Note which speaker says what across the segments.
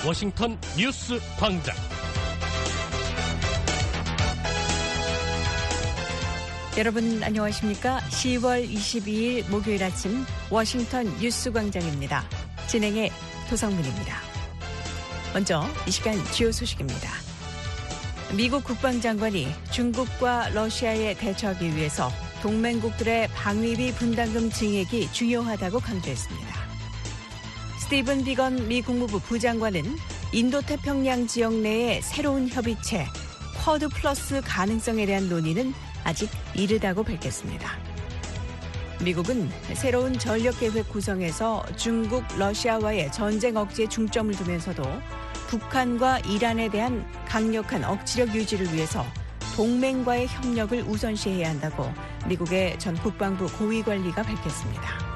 Speaker 1: 워싱턴 뉴스 광장.
Speaker 2: 여러분 안녕하십니까? 10월 22일 목요일 아침 워싱턴 뉴스 광장입니다. 진행의 도성민입니다. 먼저 이 시간 주요 소식입니다. 미국 국방장관이 중국과 러시아에 대처하기 위해서 동맹국들의 방위비 분담금 증액이 중요하다고 강조했습니다. 스티븐 비건 미 국무부 부장관은 인도태평양 지역 내의 새로운 협의체 쿼드 플러스 가능성에 대한 논의는 아직 이르다고 밝혔습니다. 미국은 새로운 전력계획 구성에서 중국, 러시아와의 전쟁 억제에 중점을 두면서도 북한과 이란에 대한 강력한 억지력 유지를 위해서 동맹과의 협력을 우선시해야 한다고 미국의 전 국방부 고위관리가 밝혔습니다.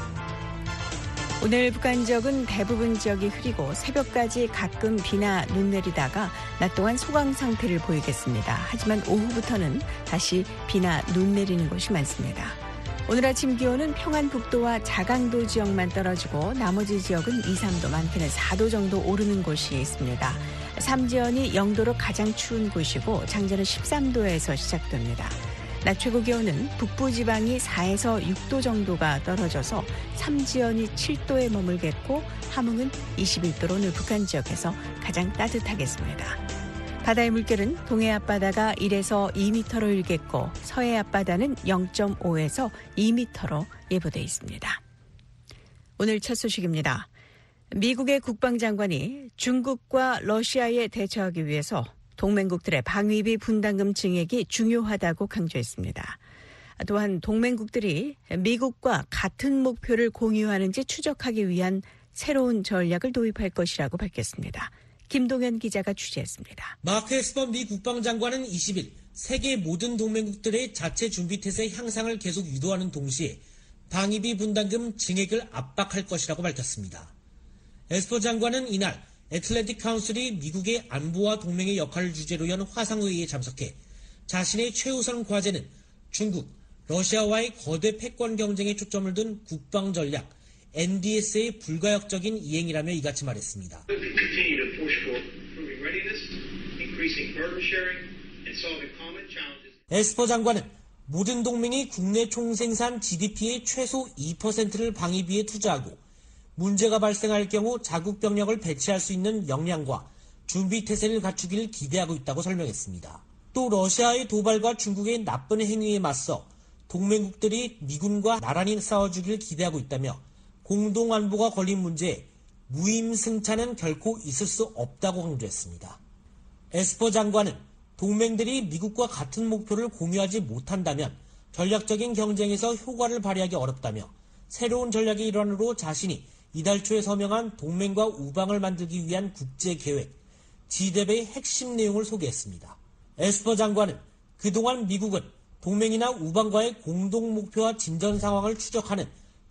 Speaker 2: 오늘 북한 지역은 대부분 지역이 흐리고 새벽까지 가끔 비나 눈 내리다가 낮 동안 소강 상태를 보이겠습니다. 하지만 오후부터는 다시 비나 눈 내리는 곳이 많습니다. 오늘 아침 기온은 평안북도와 자강도 지역만 떨어지고 나머지 지역은 2, 3도, 많게는 4도 정도 오르는 곳이 있습니다. 삼지연이 영도로 가장 추운 곳이고 장전은 13도에서 시작됩니다. 낮 최고 기온은 북부지방이 4에서 6도 정도가 떨어져서 삼지연이 7도에 머물겠고 함흥은 21도로 오늘 북한 지역에서 가장 따뜻하겠습니다. 바다의 물결은 동해 앞바다가 1에서 2m로 일겠고 서해 앞바다는 0.5에서 2m로 예보돼 있습니다. 오늘 첫 소식입니다. 미국의 국방장관이 중국과 러시아에 대처하기 위해서 동맹국들의 방위비 분담금 증액이 중요하다고 강조했습니다. 또한 동맹국들이 미국과 같은 목표를 공유하는지 추적하기 위한 새로운 전략을 도입할 것이라고 밝혔습니다. 김동현 기자가 취재했습니다.
Speaker 3: 마크 에스퍼 미 국방장관은 20일 세계 모든 동맹국들의 자체 준비 태세 향상을 계속 유도하는 동시에 방위비 분담금 증액을 압박할 것이라고 밝혔습니다. 에스퍼 장관은 이날 애틀랜틱 카운슬이 미국의 안보와 동맹의 역할을 주제로 연 화상회의에 참석해 자신의 최우선 과제는 중국, 러시아와의 거대 패권 경쟁에 초점을 둔 국방 전략 NDS의 불가역적인 이행이라며 이같이 말했습니다. 에스퍼 장관은 모든 동맹이 국내 총생산 GDP의 최소 2%를 방위비에 투자하고 문제가 발생할 경우 자국 병력을 배치할 수 있는 역량과 준비 태세를 갖추기를 기대하고 있다고 설명했습니다. 또 러시아의 도발과 중국의 나쁜 행위에 맞서 동맹국들이 미군과 나란히 싸워주기를 기대하고 있다며 공동안보가 걸린 문제에 무임승차는 결코 있을 수 없다고 강조했습니다. 에스퍼 장관은 동맹들이 미국과 같은 목표를 공유하지 못한다면 전략적인 경쟁에서 효과를 발휘하기 어렵다며 새로운 전략의 일환으로 자신이 이달 초에 서명한 동맹과 우방을 만들기 위한 국제계획, 지대배의 핵심 내용을 소개했습니다. 에스퍼 장관은 그동안 미국은 동맹이나 우방과의 공동 목표와 진전 상황을 추적하는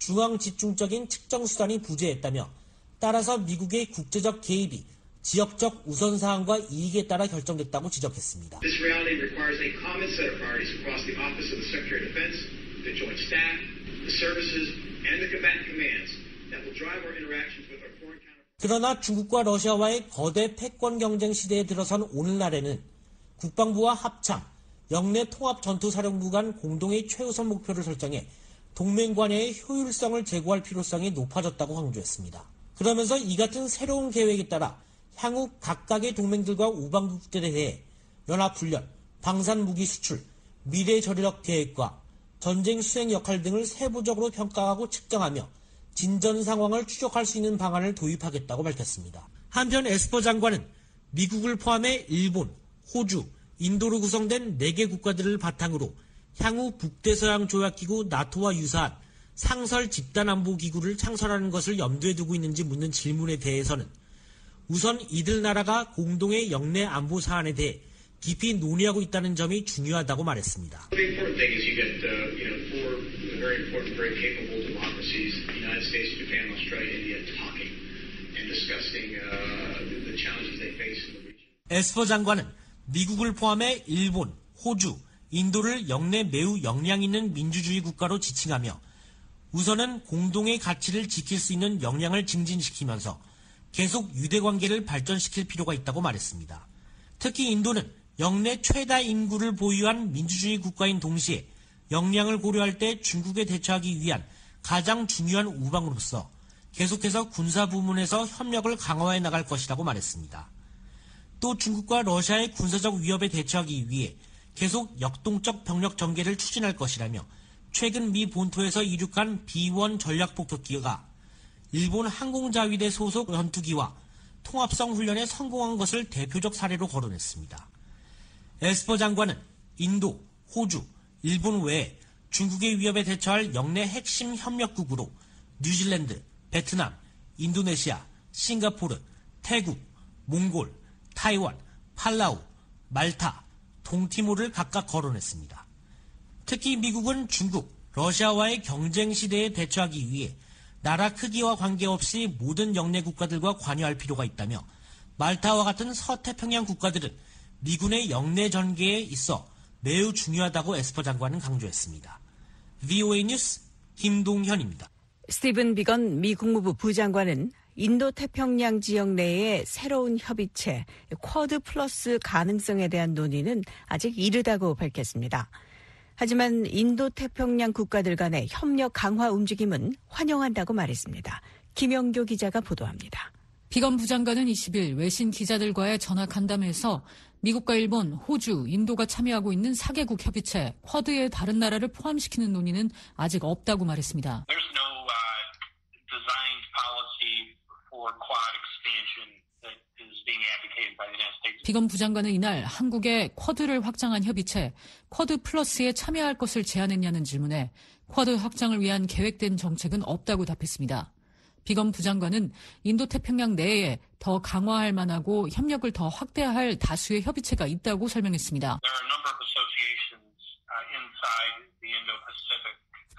Speaker 3: 중앙집중적인 측정 수단이 부재했다며 따라서 미국의 국제적 개입이 지역적 우선사항과 이익에 따라 결정됐다고 지적했습니다.
Speaker 4: This reality requires a common set of priorities across the Office of the Secretary of Defense, the Joint Staff, the services, and the combatant commands that will drive our interactions with our foreign counterparts.
Speaker 3: 그러나 중국과 러시아와의 거대 패권 경쟁 시대에 들어선 오늘날에는 국방부와 합참, 영내 통합전투사령부 간 공동의 최우선 목표를 설정해 동맹 관계의 효율성을 제고할 필요성이 높아졌다고 강조했습니다. 그러면서 이 같은 새로운 계획에 따라 향후 각각의 동맹들과 우방국들에 대해 연합훈련, 방산무기 수출, 미래 전력 계획과 전쟁 수행 역할 등을 세부적으로 평가하고 측정하며 진전 상황을 추적할 수 있는 방안을 도입하겠다고 밝혔습니다. 한편 에스퍼 장관은 미국을 포함해 일본, 호주, 인도로 구성된 4개 국가들을 바탕으로 향후 북대서양 조약기구 나토와 유사한 상설 집단안보기구를 창설하는 것을 염두에 두고 있는지 묻는 질문에 대해서는 우선 이들 나라가 공동의 영내 안보 사안에 대해 깊이 논의하고 있다는 점이 중요하다고 말했습니다.
Speaker 4: The important thing is you get, four very important, very capable democracies, the United States, Japan, Australia, India, talking and discussing the challenges they face in the region.
Speaker 3: 에스퍼 장관은 미국을 포함해 일본, 호주, 인도를 영내 매우 역량 있는 민주주의 국가로 지칭하며 우선은 공동의 가치를 지킬 수 있는 역량을 증진시키면서 계속 유대 관계를 발전시킬 필요가 있다고 말했습니다. 특히 인도는 역내 최다 인구를 보유한 민주주의 국가인 동시에 역량을 고려할 때 중국에 대처하기 위한 가장 중요한 우방으로서 계속해서 군사 부문에서 협력을 강화해 나갈 것이라고 말했습니다. 또 중국과 러시아의 군사적 위협에 대처하기 위해 계속 역동적 병력 전개를 추진할 것이라며 최근 미 본토에서 이륙한 B-1 전략폭격기가 일본 항공자위대 소속 전투기와 통합성 훈련에 성공한 것을 대표적 사례로 거론했습니다. 에스퍼 장관은 인도, 호주, 일본 외에 중국의 위협에 대처할 역내 핵심 협력국으로 뉴질랜드, 베트남, 인도네시아, 싱가포르, 태국, 몽골, 타이완, 팔라우, 말타, 동티모르를 각각 거론했습니다. 특히 미국은 중국, 러시아와의 경쟁 시대에 대처하기 위해 나라 크기와 관계없이 모든 역내 국가들과 관여할 필요가 있다며 말타와 같은 서태평양 국가들은 미군의 역내 전개에 있어 매우 중요하다고 에스퍼 장관은 강조했습니다. VOA 뉴스 김동현입니다.
Speaker 2: 스티븐 비건 미 국무부 부장관은 인도태평양 지역 내의 새로운 협의체 쿼드 플러스 가능성에 대한 논의는 아직 이르다고 밝혔습니다. 하지만 인도태평양 국가들 간의 협력 강화 움직임은 환영한다고 말했습니다. 김영교 기자가 보도합니다.
Speaker 5: 비건 부장관은 20일 외신 기자들과의 전화 간담회에서 미국과 일본, 호주, 인도가 참여하고 있는 4개국 협의체 쿼드의 다른 나라를 포함시키는 논의는 아직 없다고 말했습니다.
Speaker 4: There's no designed policy for Quad expansion that is being advocated by the United States.
Speaker 5: 비건 부장관은 이날 한국의 쿼드를 확장한 협의체 쿼드 플러스에 참여할 것을 제안했냐는 질문에 쿼드 확장을 위한 계획된 정책은 없다고 답했습니다. 비건 부장관은 인도태평양 내에 더 강화할 만하고 협력을 더 확대할 다수의 협의체가 있다고 설명했습니다.
Speaker 4: There are a number of associations inside the Indo-Pacific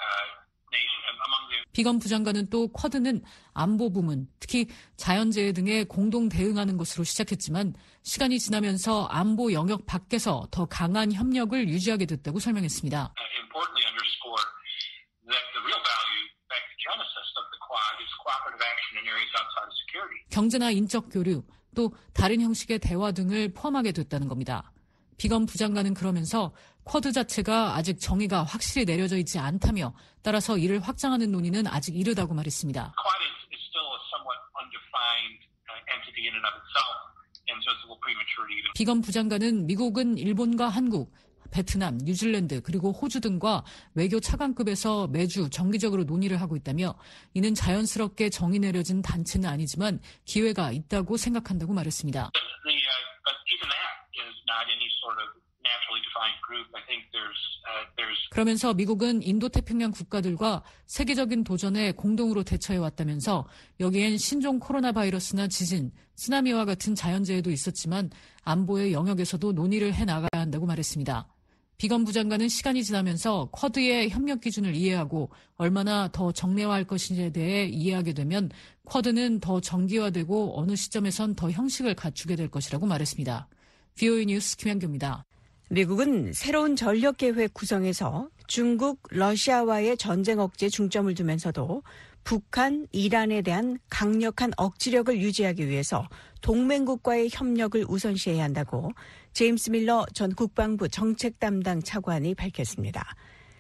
Speaker 4: nation among the
Speaker 5: 비건 부장관은 또 쿼드는 안보 부문, 특히 자연재해 등에 공동 대응하는 것으로 시작했지만 시간이 지나면서 안보 영역 밖에서 더 강한 협력을 유지하게 됐다고 설명했습니다.
Speaker 4: importantly underscore that the real value, in fact, the genesis of the Quad is cooperative action in areas outside of security.
Speaker 5: 경제나 인적 교류, 또 다른 형식의 대화 등을 포함하게 됐다는 겁니다. 비건 부장관은 그러면서 쿼드 자체가 아직 정의가 확실히 내려져 있지 않다며 따라서 이를 확장하는 논의는 아직 이르다고 말했습니다.
Speaker 4: Quad is still a somewhat undefined entity in and of itself, and so it's a little premature to even.
Speaker 5: 비건 부장관은 미국은 일본과 한국, 베트남, 뉴질랜드 그리고 호주 등과 외교 차관급에서 매주 정기적으로 논의를 하고 있다며 이는 자연스럽게 정의 내려진 단체는 아니지만 기회가 있다고 생각한다고 말했습니다.
Speaker 4: But even that is not any sort of naturally defined group. I think there's
Speaker 5: 그러면서 미국은 인도태평양 국가들과 세계적인 도전에 공동으로 대처해왔다면서 여기엔 신종 코로나 바이러스나 지진, 쓰나미와 같은 자연재해도 있었지만 안보의 영역에서도 논의를 해나가야 한다고 말했습니다. 비건 부장관은 시간이 지나면서 쿼드의 협력 기준을 이해하고 얼마나 더 정례화할 것인지에 대해 이해하게 되면 쿼드는 더 정기화되고 어느 시점에선 더 형식을 갖추게 될 것이라고 말했습니다. VOA 뉴스 김현규입니다.
Speaker 2: 미국은 새로운 전력계획 구성에서 중국, 러시아와의 전쟁 억제에 중점을 두면서도 북한, 이란에 대한 강력한 억지력을 유지하기 위해서 동맹국과의 협력을 우선시해야 한다고 제임스 밀러 전 국방부 정책 담당 차관이 밝혔습니다.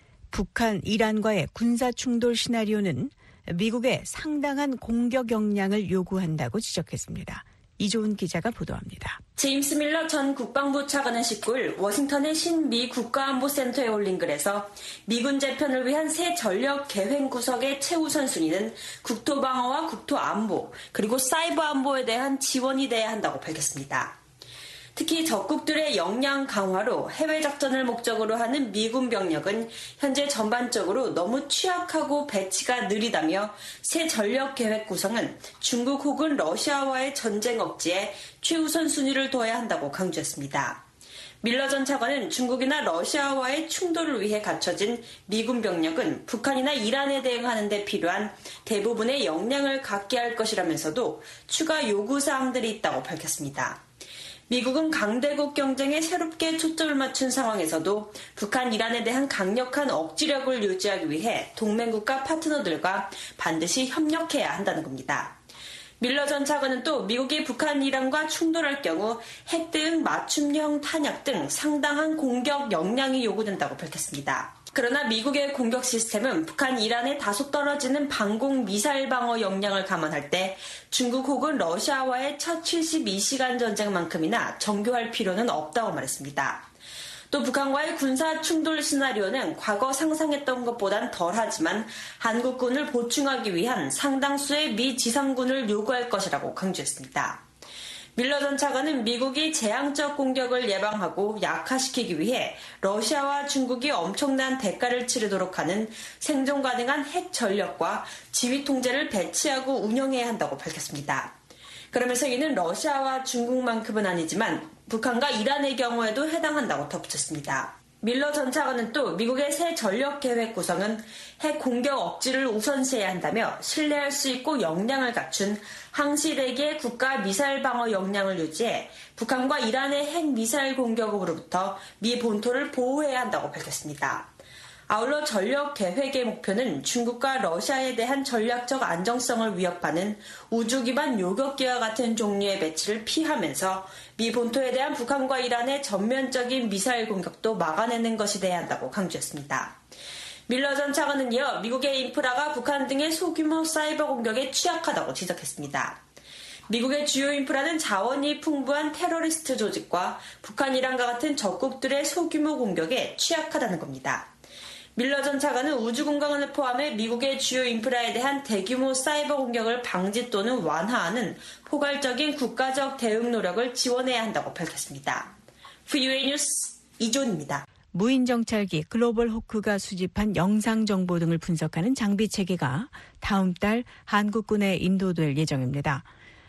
Speaker 2: 북한, 이란과의 군사 충돌 시나리오는 미국의 상당한 공격 역량을 요구한다고 지적했습니다. 이조은 기자가 보도합니다.
Speaker 6: 제임스 밀러 전 국방부 차관은 19일 워싱턴의 신미 국가안보센터에 올린 글에서 미군 재편을 위한 새 전력 계획 구성의 최우선 순위는 국토방어와 국토안보 그리고 사이버 안보에 대한 지원이 돼야 한다고 밝혔습니다. 특히 적국들의 역량 강화로 해외 작전을 목적으로 하는 미군 병력은 현재 전반적으로 너무 취약하고 배치가 느리다며 새 전력 계획 구성은 중국 혹은 러시아와의 전쟁 억제에 최우선 순위를 둬야 한다고 강조했습니다. 밀러 전 차관은 중국이나 러시아와의 충돌을 위해 갖춰진 미군 병력은 북한이나 이란에 대응하는 데 필요한 대부분의 역량을 갖게 할 것이라면서도 추가 요구사항들이 있다고 밝혔습니다. 미국은 강대국 경쟁에 새롭게 초점을 맞춘 상황에서도 북한, 이란에 대한 강력한 억지력을 유지하기 위해 동맹국가 파트너들과 반드시 협력해야 한다는 겁니다. 밀러 전 차관은 또 미국이 북한, 이란과 충돌할 경우 핵 대응 맞춤형 탄약 등 상당한 공격 역량이 요구된다고 밝혔습니다. 그러나 미국의 공격 시스템은 북한, 이란의 다소 떨어지는 방공 미사일 방어 역량을 감안할 때 중국 혹은 러시아와의 첫 72시간 전쟁만큼이나 정교할 필요는 없다고 말했습니다. 또 북한과의 군사 충돌 시나리오는 과거 상상했던 것보단 덜하지만 한국군을 보충하기 위한 상당수의 미 지상군을 요구할 것이라고 강조했습니다. 밀러 전 차관은 미국이 재앙적 공격을 예방하고 약화시키기 위해 러시아와 중국이 엄청난 대가를 치르도록 하는 생존 가능한 핵 전력과 지휘 통제를 배치하고 운영해야 한다고 밝혔습니다. 그러면서 이는 러시아와 중국만큼은 아니지만 북한과 이란의 경우에도 해당한다고 덧붙였습니다. 밀러 전 차관은 또 미국의 새 전력 계획 구성은 핵 공격 억지를 우선시해야 한다며 신뢰할 수 있고 역량을 갖춘 항시대기의 국가 미사일 방어 역량을 유지해 북한과 이란의 핵 미사일 공격으로부터 미 본토를 보호해야 한다고 밝혔습니다. 아울러 전력 계획의 목표는 중국과 러시아에 대한 전략적 안정성을 위협하는 우주 기반 요격기와 같은 종류의 배치를 피하면서 미 본토에 대한 북한과 이란의 전면적인 미사일 공격도 막아내는 것이 돼야 한다고 강조했습니다. 밀러 전 차관은 이어 미국의 인프라가 북한 등의 소규모 사이버 공격에 취약하다고 지적했습니다. 미국의 주요 인프라는 자원이 풍부한 테러리스트 조직과 북한, 이란과 같은 적국들의 소규모 공격에 취약하다는 겁니다. 밀러 전 차관은 우주 공간을 포함해 미국의 주요 인프라에 대한 대규모 사이버 공격을 방지 또는 완화하는 포괄적인 국가적 대응 노력을 지원해야 한다고 밝혔습니다. VOA 뉴스 이존입니다.
Speaker 2: 무인 정찰기 글로벌 호크가 수집한 영상 정보 등을 분석하는 장비 체계가 다음 달 한국군에 인도될 예정입니다.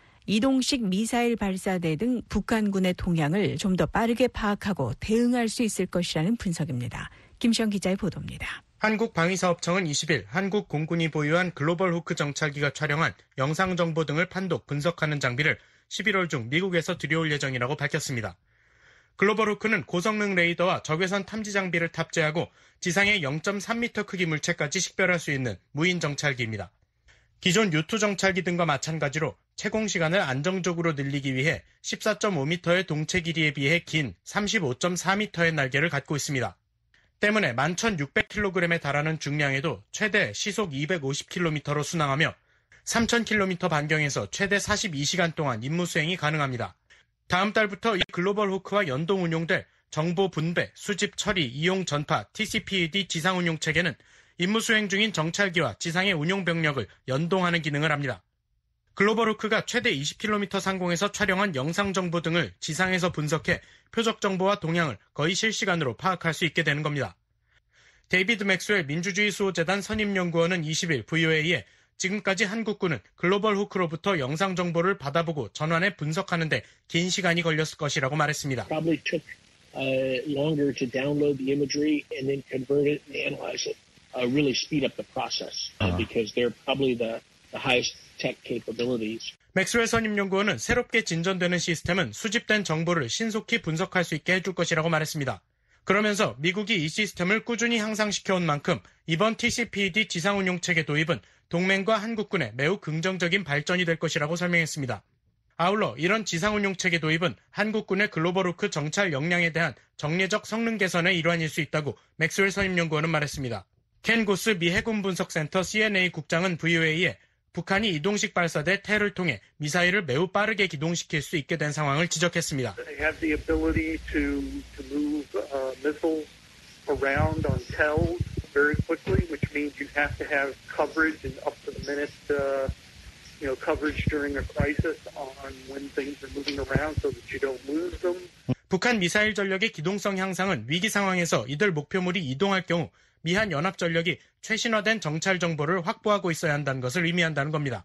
Speaker 2: 이동식 미사일 발사대 등 북한군의 동향을 좀 더 빠르게 파악하고 대응할 수 있을 것이라는 분석입니다. 김시영 기자의 보도입니다.
Speaker 7: 한국방위사업청은 20일 한국 공군이 보유한 글로벌 호크 정찰기가 촬영한 영상 정보 등을 판독, 분석하는 장비를 11월 중 미국에서 들여올 예정이라고 밝혔습니다. 글로벌 호크는 고성능 레이더와 적외선 탐지 장비를 탑재하고 지상의 0.3m 크기 물체까지 식별할 수 있는 무인 정찰기입니다. 기존 U2 정찰기 등과 마찬가지로 채공 시간을 안정적으로 늘리기 위해 14.5m의 동체 길이에 비해 긴 35.4m의 날개를 갖고 있습니다. 때문에 11,600kg에 달하는 중량에도 최대 시속 250km로 순항하며 3,000km 반경에서 최대 42시간 동안 임무 수행이 가능합니다. 다음 달부터 이 글로벌 호크와 연동 운용될 정보 분배, 수집, 처리, 이용 전파, TCPAD 지상 운용 체계는 임무 수행 중인 정찰기와 지상의 운용 병력을 연동하는 기능을 합니다. 글로벌 호크가 최대 20km 상공에서 촬영한 영상 정보 등을 지상에서 분석해 표적 정보와 동향을 거의 실시간으로 파악할 수 있게 되는 겁니다. 데이비드 맥스웰 민주주의 수호재단 선임연구원은 20일 VOA에 지금까지 한국군은 글로벌 호크로부터 영상 정보를 받아보고 전환해 분석하는 데 긴 시간이 걸렸을 것이라고 말했습니다.
Speaker 8: Probably took longer to download the imagery and then convert it and analyze it. Really speed up the process because they're probably the highest tech capabilities.
Speaker 7: 맥스웰 선임연구원은 새롭게 진전되는 시스템은 수집된 정보를 신속히 분석할 수 있게 해줄 것이라고 말했습니다. 그러면서 미국이 이 시스템을 꾸준히 향상시켜온 만큼 이번 TCPAD 지상운용체계 도입은 동맹과 한국군에 매우 긍정적인 발전이 될 것이라고 설명했습니다. 아울러 이런 지상운용체계 도입은 한국군의 글로벌 호크 정찰 역량에 대한 정례적 성능 개선의 일환일 수 있다고 맥스웰 선임연구원은 말했습니다. 켄 고스 미 해군 분석센터 CNA 국장은 VOA에 북한이 이동식 발사대 테를 통해 미사일을 매우 빠르게 기동시킬 수 있게 된 상황을 지적했습니다.
Speaker 9: They have the ability to move missiles around on TELs very quickly, which means you have to have coverage and up to the minute, coverage during a crisis on when things are moving around so that you don't lose them.
Speaker 7: 북한 미사일 전력의 기동성 향상은 위기 상황에서 이들 목표물이 이동할 경우 미한 연합전력이 최신화된 정찰 정보를 확보하고 있어야 한다는 것을 의미한다는 겁니다.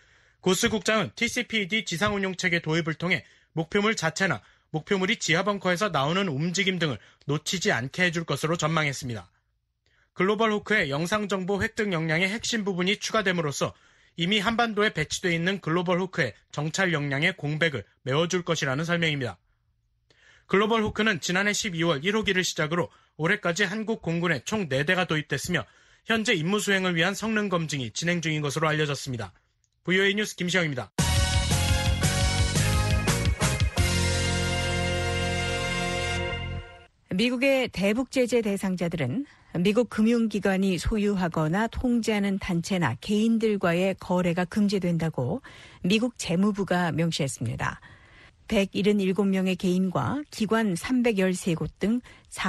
Speaker 7: 고스 국장은 TCPAD 지상운용체계 도입을 통해 목표물 자체나 목표물이 지하 벙커에서 나오는 움직임 등을 놓치지 않게 해줄 것으로 전망했습니다. 글로벌 호크의 영상정보 획득 역량의 핵심 부분이 추가됨으로써 이미 한반도에 배치되어 있는 글로벌 호크의 정찰 역량의 공백을 메워줄 것이라는 설명입니다. 글로벌 호크는 지난해 12월 1호기를 시작으로 올해까지 한국 공군에 총 4대가 도입됐으며 현재 임무 수행을 위한 성능 검증이 진행 중인 것으로 알려졌습니다. VOA 뉴스 김시영입니다.
Speaker 2: 미국의 대북 제재 대상자들은 미국 금융기관이 소유하거나 통제하는 단체나 개인들과의 거래가 금지된다고 미국 재무부가 명시했습니다. 177명의 개인과 기관 313곳 등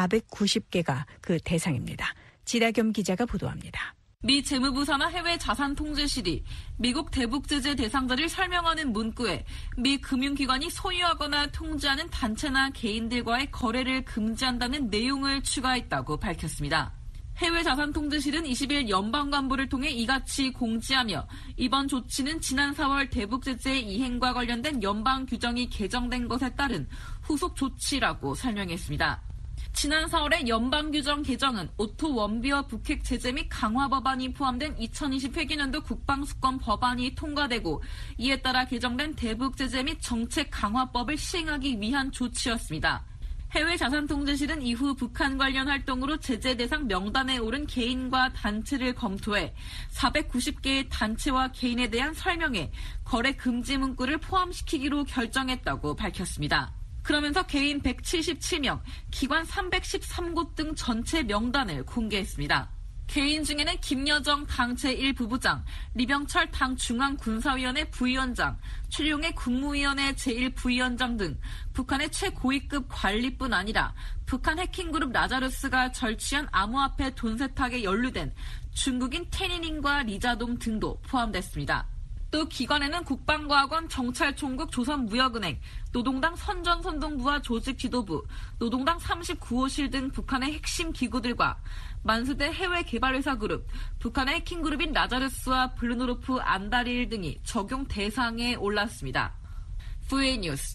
Speaker 2: 490개가 그 대상입니다. 지다겸 기자가 보도합니다.
Speaker 10: 미 재무부 산하 해외 자산 통제실이 미국 대북 제재 대상자를 설명하는 문구에 미 금융기관이 소유하거나 통제하는 단체나 개인들과의 거래를 금지한다는 내용을 추가했다고 밝혔습니다. 해외 자산 통제실은 20일 연방관보를 통해 이같이 공지하며 이번 조치는 지난 4월 대북 제재 이행과 관련된 연방 규정이 개정된 것에 따른 후속 조치라고 설명했습니다. 지난 4월의 연방규정 개정은 오토 원비어 북핵 제재 및 강화 법안이 포함된 2020 회계년도 국방수권 법안이 통과되고 이에 따라 개정된 대북 제재 및 정책 강화법을 시행하기 위한 조치였습니다. 해외 자산통제실은 이후 북한 관련 활동으로 제재 대상 명단에 오른 개인과 단체를 검토해 490개의 단체와 개인에 대한 설명에 거래 금지 문구를 포함시키기로 결정했다고 밝혔습니다. 그러면서 개인 177명, 기관 313곳 등 전체 명단을 공개했습니다. 개인 중에는 김여정 당 제1부부장, 리병철 당 중앙군사위원회 부위원장, 최룡해 국무위원회 제1부위원장 등 북한의 최고위급 관리뿐 아니라 북한 해킹그룹 라자루스가 절취한 암호화폐 돈 세탁에 연루된 중국인 태니닝과 리자동 등도 포함됐습니다. 또 기관에는 국방과학원, 정찰총국, 조선무역은행, 노동당 선전선동부와 조직지도부, 노동당 39호실 등 북한의 핵심 기구들과 만수대 해외개발회사 그룹, 북한의 해킹그룹인 라자르스와 블루노르프 안다리일 등이 적용 대상에 올랐습니다. VA 뉴스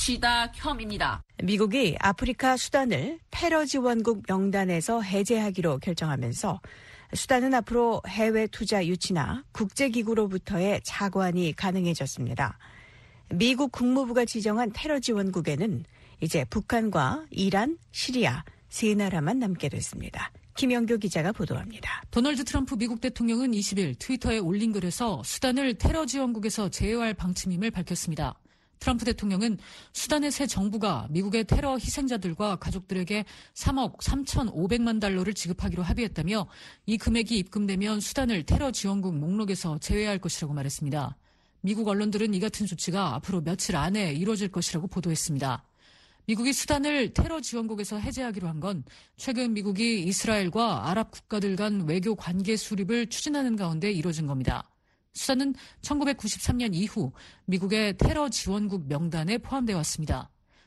Speaker 10: 지다겸입니다.
Speaker 2: 미국이 아프리카 수단을 테러 지원국 명단에서 해제하기로 결정하면서 수단은 앞으로 해외 투자 유치나 국제기구로부터의 차관이 가능해졌습니다. 미국 국무부가 지정한 테러 지원국에는 이제 북한과 이란, 시리아 세 나라만 남게 됐습니다. 김영교 기자가 보도합니다.
Speaker 5: 도널드 트럼프 미국 대통령은 20일 트위터에 올린 글에서 수단을 테러 지원국에서 제외할 방침임을 밝혔습니다. 트럼프 대통령은 수단의 새 정부가 미국의 테러 희생자들과 가족들에게 3억 3,500만 달러를 지급하기로 합의했다며 이 금액이 입금되면 수단을 테러 지원국 목록에서 제외할 것이라고 말했습니다. 미국 언론들은 이 같은 조치가 앞으로 며칠 안에 이루어질 것이라고 보도했습니다. 미국이 수단을 테러 지원국에서 해제하기로 한 건 최근 미국이 이스라엘과 아랍 국가들 간 외교 관계 수립을 추진하는 가운데 이루어진 겁니다. 수단은 1993년 이후 미국의 테러 지원국 명단에 포함되어 왔습니다.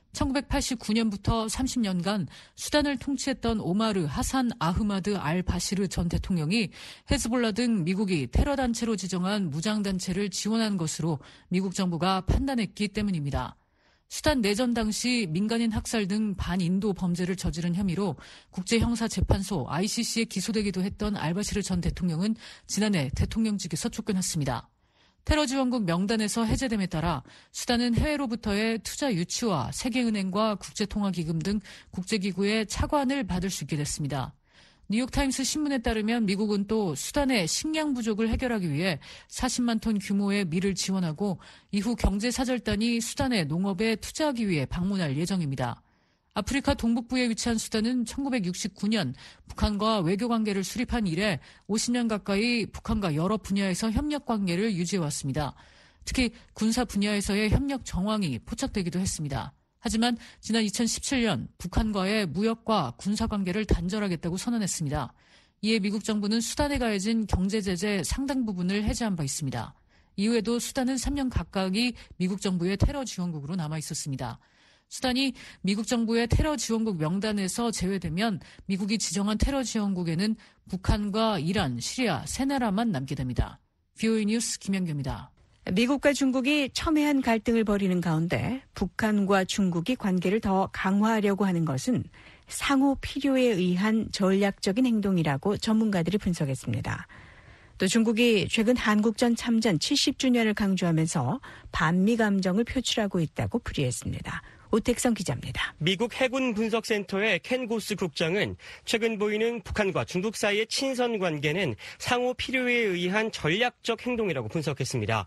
Speaker 5: 1989년부터 30년간 수단을 통치했던 오마르 하산 아흐마드 알 바시르 전 대통령이 헤즈볼라 등 미국이 테러 단체로 지정한 무장단체를 지원한 것으로 미국 정부가 판단했기 때문입니다. 수단 내전 당시 민간인 학살 등 반인도 범죄를 저지른 혐의로 국제형사재판소 ICC에 기소되기도 했던 알바시르 전 대통령은 지난해 대통령직에서 쫓겨났습니다. 테러 지원국 명단에서 해제됨에 따라 수단은 해외로부터의 투자 유치와 세계은행과 국제통화기금 등 국제기구의 차관을 받을 수 있게 됐습니다. 뉴욕타임스 신문에 따르면 미국은 또 수단의 식량 부족을 해결하기 위해 40만 톤 규모의 밀을 지원하고 이후 경제사절단이 수단의 농업에 투자하기 위해 방문할 예정입니다. 아프리카 동북부에 위치한 수단은 1969년 북한과 외교관계를 수립한 이래 50년 가까이 북한과 여러 분야에서 협력관계를 유지해왔습니다. 특히 군사 분야에서의 협력 정황이 포착되기도 했습니다. 하지만 지난 2017년 북한과의 무역과 군사관계를 단절하겠다고 선언했습니다. 이에 미국 정부는 수단에 가해진 경제제재 상당 부분을 해제한 바 있습니다. 이후에도 수단은 3년 가까이 미국 정부의 테러 지원국으로 남아 있었습니다. 수단이 미국 정부의 테러 지원국 명단에서 제외되면 미국이 지정한 테러 지원국에는 북한과 이란, 시리아 세 나라만 남게 됩니다. VOA 뉴스 김영규입니다.
Speaker 2: 미국과 중국이 첨예한 갈등을 벌이는 가운데 북한과 중국이 관계를 더 강화하려고 하는 것은 상호 필요에 의한 전략적인 행동이라고 전문가들이 분석했습니다. 또 중국이 최근 한국전 참전 70주년을 강조하면서 반미 감정을 표출하고 있다고 풀이했습니다. 오택성 기자입니다.
Speaker 11: 미국 해군 분석센터의 켄 고스 국장은 최근 보이는 북한과 중국 사이의 친선 관계는 상호 필요에 의한 전략적 행동이라고 분석했습니다.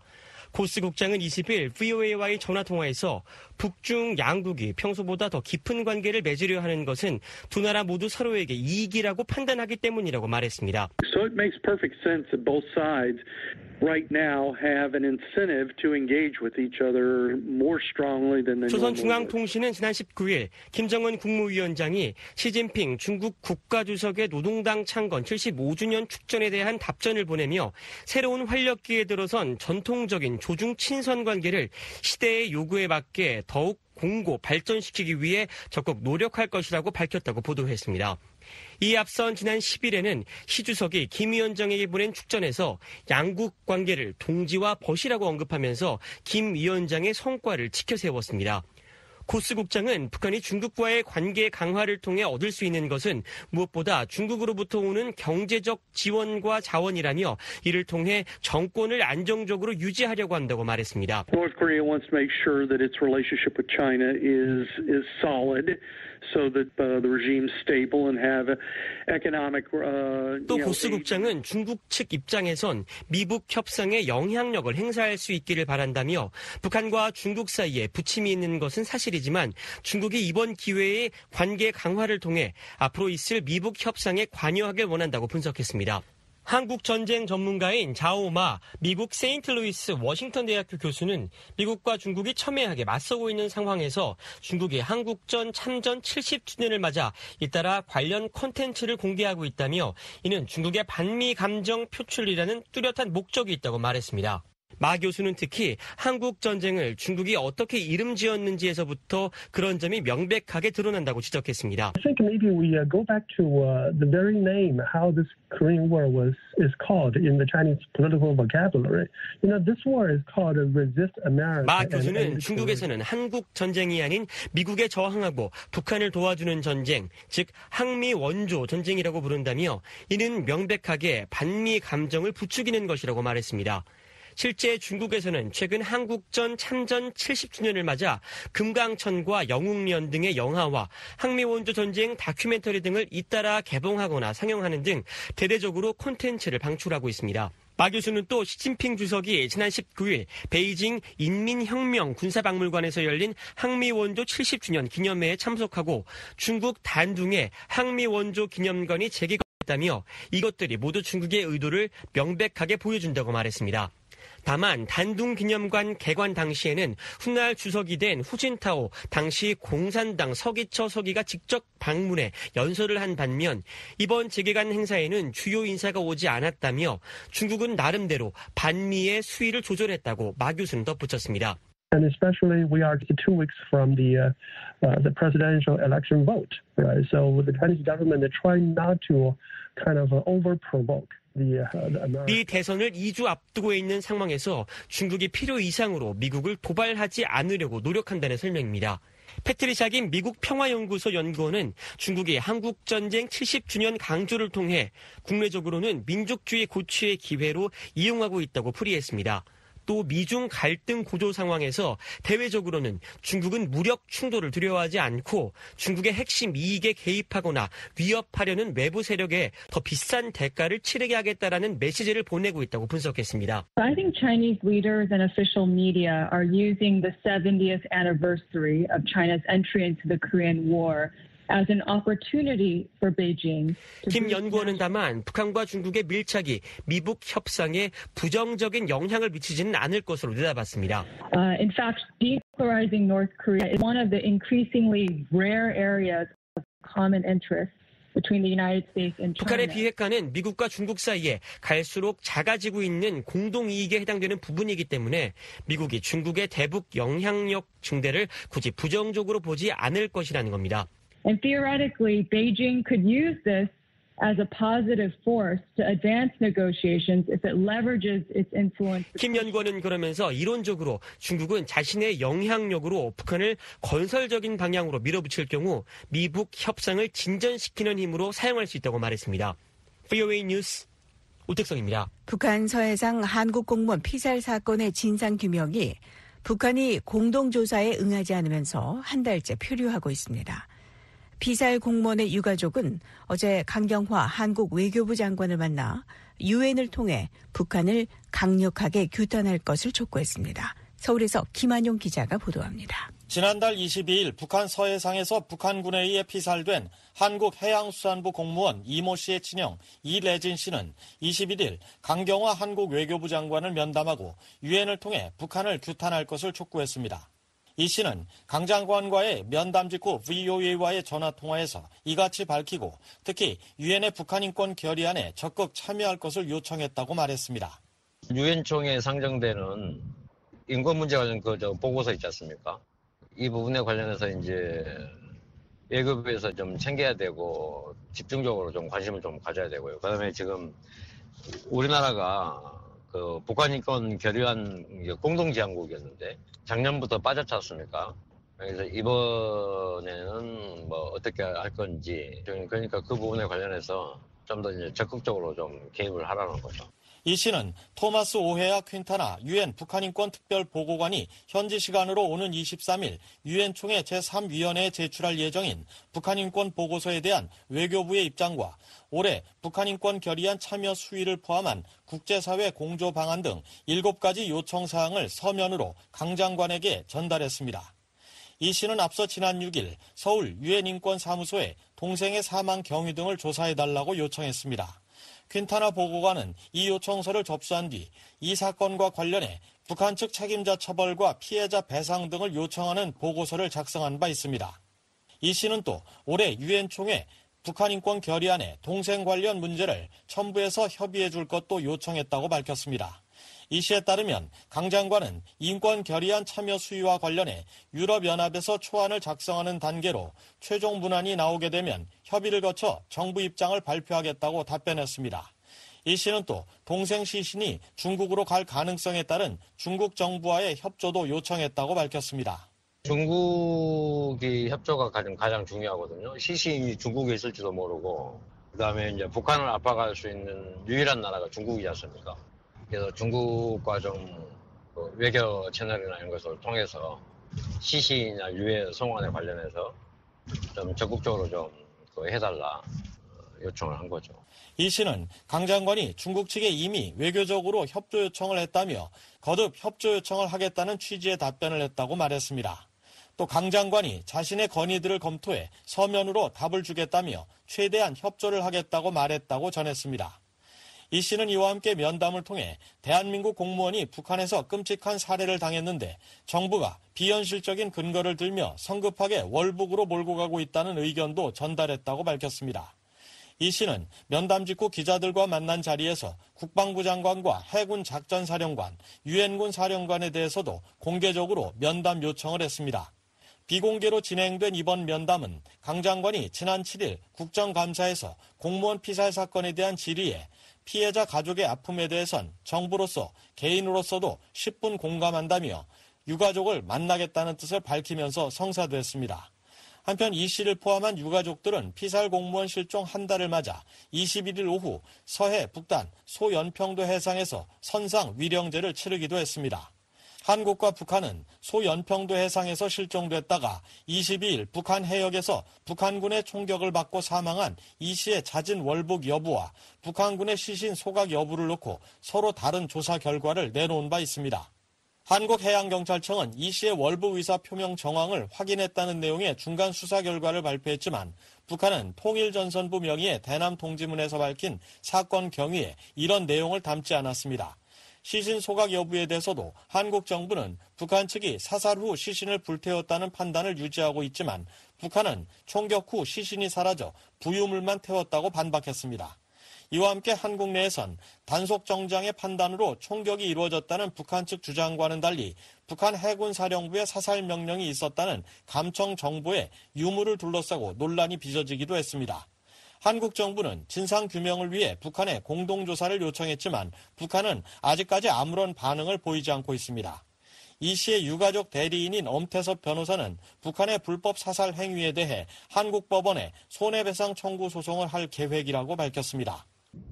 Speaker 11: 고스 국장은 20일 VOA와의 전화통화에서 북중 양국이 평소보다 더 깊은 관계를 맺으려 하는 것은 두 나라 모두 서로에게 이익이라고 판단하기 때문이라고 말했습니다.
Speaker 12: So it makes perfect sense that both sides right now have an incentive to engage with each other more strongly than they normally would.
Speaker 11: 조선중앙통신은 지난 19일 김정은 국무위원장이 시진핑 중국 국가주석의 노동당 창건 75주년 축전에 대한 답전을 보내며 새로운 활력기에 들어선 전통적인 조중 친선 관계를 시대의 요구에 맞게 더욱 공고 발전시키기 위해 적극 노력할 것이라고 밝혔다고 보도했습니다. 이에 앞선 지난 10일에는 시 주석이 김 위원장에게 보낸 축전에서 양국 관계를 동지와 벗이라고 언급하면서 김 위원장의 성과를 지켜세웠습니다. 고스 국장은 북한이 중국과의 관계 강화를 통해 얻을 수 있는 것은 무엇보다 중국으로부터 오는 경제적 지원과 자원이라며 이를 통해 정권을 안정적으로 유지하려고 한다고 말했습니다.
Speaker 12: North Korea wants to make sure that its relationship with China is solid. So that the regime is stable and have economic.
Speaker 11: 또 고스 국장은 중국 측 입장에선 미북 협상에 영향력을 행사할 수 있기를 바란다며 북한과 중국 사이에 부침이 있는 것은 사실이지만 중국이 이번 기회에 관계 강화를 통해 앞으로 있을 미북 협상에 관여하길 원한다고 분석했습니다. 한국 전쟁 전문가인 자오마 미국 세인트루이스 워싱턴 대학교 교수는 미국과 중국이 첨예하게 맞서고 있는 상황에서 중국이 한국전 참전 70주년을 맞아 잇따라 관련 콘텐츠를 공개하고 있다며 이는 중국의 반미 감정 표출이라는 뚜렷한 목적이 있다고 말했습니다. 마 교수는 특히 한국 전쟁을 중국이 어떻게 이름 지었는지에서부터 그런 점이 명백하게 드러난다고 지적했습니다.
Speaker 13: I think maybe we go back to the very name how this Korean War is called in the Chinese political vocabulary. You know, this war is called Resist America.
Speaker 11: 마 교수는 중국에서는 한국 전쟁이 아닌 미국에 저항하고 북한을 도와주는 전쟁, 즉 항미 원조 전쟁이라고 부른다며 이는 명백하게 반미 감정을 부추기는 것이라고 말했습니다. 실제 중국에서는 최근 한국전 참전 70주년을 맞아 금강천과 영웅련 등의 영화와 항미원조 전쟁 다큐멘터리 등을 잇따라 개봉하거나 상영하는 등 대대적으로 콘텐츠를 방출하고 있습니다. 마 교수는 또 시진핑 주석이 지난 19일 베이징 인민혁명 군사박물관에서 열린 항미원조 70주년 기념회에 참석하고 중국 단둥에 항미원조 기념관이 재개관했다며 이것들이 모두 중국의 의도를 명백하게 보여준다고 말했습니다. 다만 단둥 기념관 개관 당시에는 훗날 주석이 된 후진타오 당시 공산당 서기처 서기가 직접 방문해 연설을 한 반면 이번 재개관 행사에는 주요 인사가 오지 않았다며 중국은 나름대로 반미의 수위를 조절했다고 마 교수는 덧붙였습니다.
Speaker 13: And especially we are 2 weeks from the presidential election vote, right? So the Chinese government is trying not to kind of overprovoke.
Speaker 11: 미 대선을 2주 앞두고 있는 상황에서 중국이 필요 이상으로 미국을 도발하지 않으려고 노력한다는 설명입니다. 패트리샤긴 미국 평화연구소 연구원은 중국이 한국전쟁 70주년 강조를 통해 국내적으로는 민족주의 고취의 기회로 이용하고 있다고 풀이했습니다. 또 미중 갈등 고조 상황에서 대외적으로는 중국은 무력 충돌을 두려워하지 않고 중국의 핵심 이익에 개입하거나 위협하려는 외부 세력에 더 비싼 대가를 치르게 하겠다라는 메시지를 보내고 있다고 분석했습니다.
Speaker 14: I think Chinese leaders and official media are using the 70th anniversary of China's entry into the Korean War as an opportunity for Beijing.
Speaker 11: 김 연구원은 다만 북한과 중국의 밀착이 미북 협상에 부정적인 영향을 미치지는 않을 것으로 내다봤습니다.
Speaker 14: In fact, denuclearizing North Korea is one of the increasingly rare areas of common interest between the United States and China.
Speaker 11: 북한의 비핵화는 미국과 중국 사이에 갈수록 작아지고 있는 공동이익에 해당되는 부분이기 때문에 미국이 중국의 대북 영향력 증대를 굳이 부정적으로 보지 않을 것이라는 겁니다.
Speaker 14: And theoretically, Beijing could use this as a positive force to advance negotiations if it leverages its influence.
Speaker 11: 김 연구원은 그러면서 이론적으로 중국은 자신의 영향력으로 북한을 건설적인 방향으로 밀어붙일 경우 미북 협상을 진전시키는 힘으로 사용할 수 있다고 말했습니다. VOA 뉴스 오택성입니다.
Speaker 2: 북한 서해상 한국 공무원 피살 사건의 진상규명이 북한이 공동조사에 응하지 않으면서 한 달째 표류하고 있습니다. 피살 공무원의 유가족은 어제 강경화 한국 외교부 장관을 만나 유엔을 통해 북한을 강력하게 규탄할 것을 촉구했습니다. 서울에서 김한용 기자가 보도합니다.
Speaker 15: 지난달 22일 북한 서해상에서 북한군에 의해 피살된 한국해양수산부 공무원 이모 씨의 친형 이래진 씨는 21일 강경화 한국 외교부 장관을 면담하고 유엔을 통해 북한을 규탄할 것을 촉구했습니다. 이 씨는 강 장관과의 면담 직후 VOA와의 전화통화에서 이같이 밝히고 특히 유엔의 북한 인권 결의안에 적극 참여할 것을 요청했다고 말했습니다.
Speaker 16: 유엔 총회에 상정되는 인권 문제 관련 보고서 있지 않습니까? 이 부분에 관련해서 이제 외교부에서 좀 챙겨야 되고 집중적으로 좀 관심을 좀 가져야 되고요. 그다음에 지금 우리나라가 그 북한 인권 결의안 공동 지향국이었는데 작년부터 빠졌지 않습니까? 그래서 이번에는 뭐 어떻게 할 건지 그러니까 그 부분에 관련해서 좀 더 이제 적극적으로 좀 개입을 하라는 거죠.
Speaker 15: 이 씨는 토마스 오헤아 퀸타나 유엔 북한인권 특별보고관이 현지 시간으로 오는 23일 유엔 총회 제3위원회에 제출할 예정인 북한인권 보고서에 대한 외교부의 입장과 올해 북한인권 결의안 참여 수위를 포함한 국제사회 공조 방안 등 7가지 요청사항을 서면으로 강 장관에게 전달했습니다. 이 씨는 앞서 지난 6일 서울 유엔인권사무소에 동생의 사망 경위 등을 조사해달라고 요청했습니다. 퀸타나 보고관은 이 요청서를 접수한 뒤 이 사건과 관련해 북한 측 책임자 처벌과 피해자 배상 등을 요청하는 보고서를 작성한 바 있습니다. 이 씨는 또 올해 유엔 총회 북한 인권 결의안에 동생 관련 문제를 첨부해서 협의해 줄 것도 요청했다고 밝혔습니다. 이 씨에 따르면 강 장관은 인권 결의안 참여 수위와 관련해 유럽연합에서 초안을 작성하는 단계로 최종 문안이 나오게 되면 협의를 거쳐 정부 입장을 발표하겠다고 답변했습니다. 이 씨는 또 동생 시신이 중국으로 갈 가능성에 따른 중국 정부와의 협조도 요청했다고 밝혔습니다.
Speaker 16: 중국이 협조가 가장 중요하거든요. 시신이 중국에 있을지도 모르고 그다음에 이제 북한을 압박할 수 있는 유일한 나라가 중국이지 않습니까? 그래서 중국과 좀 외교 채널이나 이런 것을 통해서 시신이나 유해 송환에 관련해서 좀 적극적으로 좀 해달라 요청을 한 거죠.
Speaker 15: 이 씨는 강 장관이 중국 측에 이미 외교적으로 협조 요청을 했다며 거듭 협조 요청을 하겠다는 취지의 답변을 했다고 말했습니다. 또 강 장관이 자신의 건의들을 검토해 서면으로 답을 주겠다며 최대한 협조를 하겠다고 말했다고 전했습니다. 이 씨는 이와 함께 면담을 통해 대한민국 공무원이 북한에서 끔찍한 살해를 당했는데 정부가 비현실적인 근거를 들며 성급하게 월북으로 몰고 가고 있다는 의견도 전달했다고 밝혔습니다. 이 씨는 면담 직후 기자들과 만난 자리에서 국방부 장관과 해군 작전사령관, 유엔군 사령관에 대해서도 공개적으로 면담 요청을 했습니다. 비공개로 진행된 이번 면담은 강 장관이 지난 7일 국정감사에서 공무원 피살 사건에 대한 질의에 피해자 가족의 아픔에 대해선 정부로서 개인으로서도 10분 공감한다며 유가족을 만나겠다는 뜻을 밝히면서 성사됐습니다. 한편 이 씨를 포함한 유가족들은 피살 공무원 실종 한 달을 맞아 21일 오후 서해 북단 소연평도 해상에서 선상 위령제를 치르기도 했습니다. 한국과 북한은 소연평도 해상에서 실종됐다가 22일 북한 해역에서 북한군의 총격을 받고 사망한 이 씨의 자진 월북 여부와 북한군의 시신 소각 여부를 놓고 서로 다른 조사 결과를 내놓은 바 있습니다. 한국해양경찰청은 이 씨의 월북 의사 표명 정황을 확인했다는 내용의 중간 수사 결과를 발표했지만 북한은 통일전선부 명의의 대남 통지문에서 밝힌 사건 경위에 이런 내용을 담지 않았습니다. 시신 소각 여부에 대해서도 한국 정부는 북한 측이 사살 후 시신을 불태웠다는 판단을 유지하고 있지만 북한은 총격 후 시신이 사라져 부유물만 태웠다고 반박했습니다. 이와 함께 한국 내에선 단속 정장의 판단으로 총격이 이루어졌다는 북한 측 주장과는 달리 북한 해군 사령부의 사살 명령이 있었다는 감청 정보에 유무를 둘러싸고 논란이 빚어지기도 했습니다. 한국 정부는 진상규명을 위해 북한에 공동조사를 요청했지만 북한은 아직까지 아무런 반응을 보이지 않고 있습니다. 이 씨의 유가족 대리인인 엄태섭 변호사는 북한의 불법 사살 행위에 대해 한국 법원에 손해배상 청구 소송을 할 계획이라고 밝혔습니다.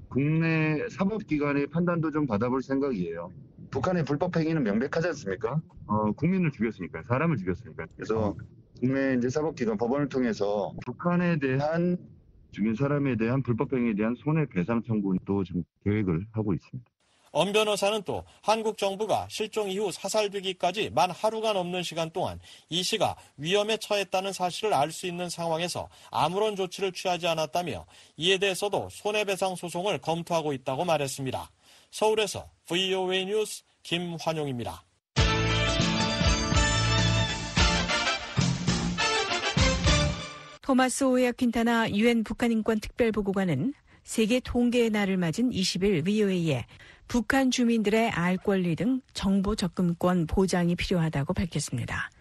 Speaker 17: 국내 사법기관의 판단도 좀 받아볼 생각이에요. 북한의 불법 행위는 명백하지 않습니까? 국민을 죽였으니까요. 사람을 죽였으니까요. 그래서 국내 이제 사법기관 법원을 통해서 북한에 대한 죽인 사람에 대한 불법행위에 대한 손해배상 청구도 지금 계획을 하고 있습니다.
Speaker 15: 엄 변호사는 또 한국 정부가 실종 이후 사살되기까지 만 하루가 넘는 시간 동안 이 씨가 위험에 처했다는 사실을 알 수 있는 상황에서 아무런 조치를 취하지 않았다며 이에 대해서도 손해배상 소송을 검토하고 있다고 말했습니다. 서울에서 VOA 뉴스 김환용입니다.
Speaker 2: 토마스 오야 퀸타나 유엔 북한 인권 특별보고관은 세계 통계의 날을 맞은 20일 VOA에 북한 주민들의 알 권리 등 정보 접근권 보장이 필요하다고 밝혔습니다.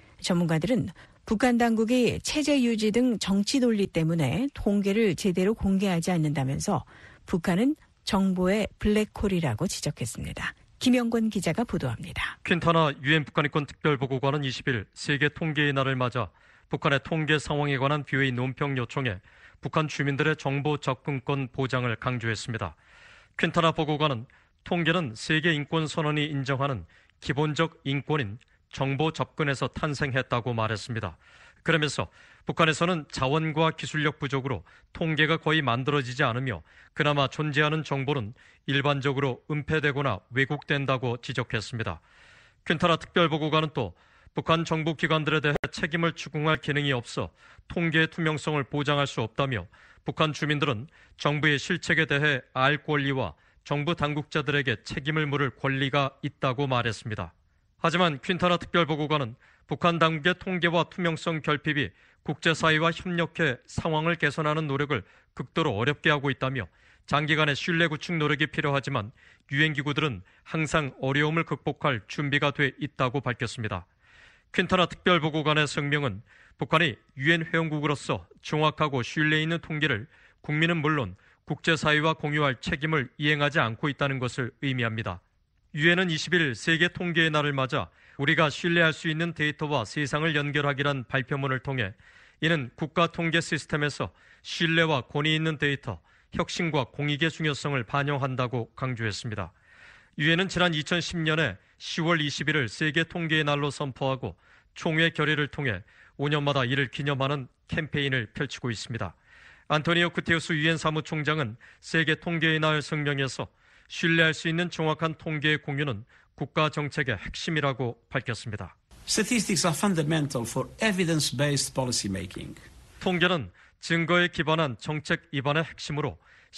Speaker 2: 전문가들은 북한 당국이 체제 유지 등 정치 논리 때문에 통계를 제대로 공개하지 않는다면서 북한은 정보의 블랙홀이라고 지적했습니다. 김영권 기자가 보도합니다.
Speaker 18: 퀸타나 유엔 북한 인권 특별보고관은 20일 세계 통계의 날을 맞아 북한의 통계 상황에 관한 VOA 논평 요청에 북한 주민들의 정보 접근권 보장을 강조했습니다. 퀸타나 보고관은 통계는 세계 인권 선언이 인정하는 기본적 인권인 정보 접근에서 탄생했다고 말했습니다. 그러면서 북한에서는 자원과 기술력 부족으로 통계가 거의 만들어지지 않으며 그나마 존재하는 정보는 일반적으로 은폐되거나 왜곡된다고 지적했습니다. 퀸타나 특별보고관은 또 북한 정부 기관들에 대해 책임을 추궁할 기능이 없어 통계의 투명성을 보장할 수 없다며 북한 주민들은 정부의 실책에 대해 알 권리와 정부 당국자들에게 책임을 물을 권리가 있다고 말했습니다. 하지만 퀸타나 특별보고관은 북한 당국의 통계와 투명성 결핍이 국제사회와 협력해 상황을 개선하는 노력을 극도로 어렵게 하고 있다며 장기간의 신뢰 구축 노력이 필요하지만 유엔기구들은 항상 어려움을 극복할 준비가 돼 있다고 밝혔습니다. 퀸타나 특별보고관의声明은 북한이 유엔 회원국으로서 정확하고 신뢰 있는 통계를 국민은 물론 국제사회와 공유할 책임을 이행하지 않고 있다는 것을 의미합니다. 유엔은 20일 세계 통계의 날을 맞아 우리가 신뢰할 수 있는 데이터와 세상을 연결하기란 발표문을 통해 이는 국가 통계 시스템에서 신뢰와 권위 있는 데이터, 혁신과 공익의 중요성을 반영한다고 강조했습니다. 유엔은 지난 2010년에 10월 20일을 세계 통계의 날로 선포하고 총회 결의를 통해 5년마다 이를 기념하는 캠페인을 펼치고 있습니다. 안토니오 구테우스 유엔 사무총장은 세계 통계의 날 성명에서 신뢰할 수 있는 정확한 통계의 공유는 국가 정책의 핵심이라고 밝혔습니다.
Speaker 19: Statistics are fundamental for evidence-based policy making.
Speaker 18: 통계는 증거에 기반한 정책 입안의 핵심으로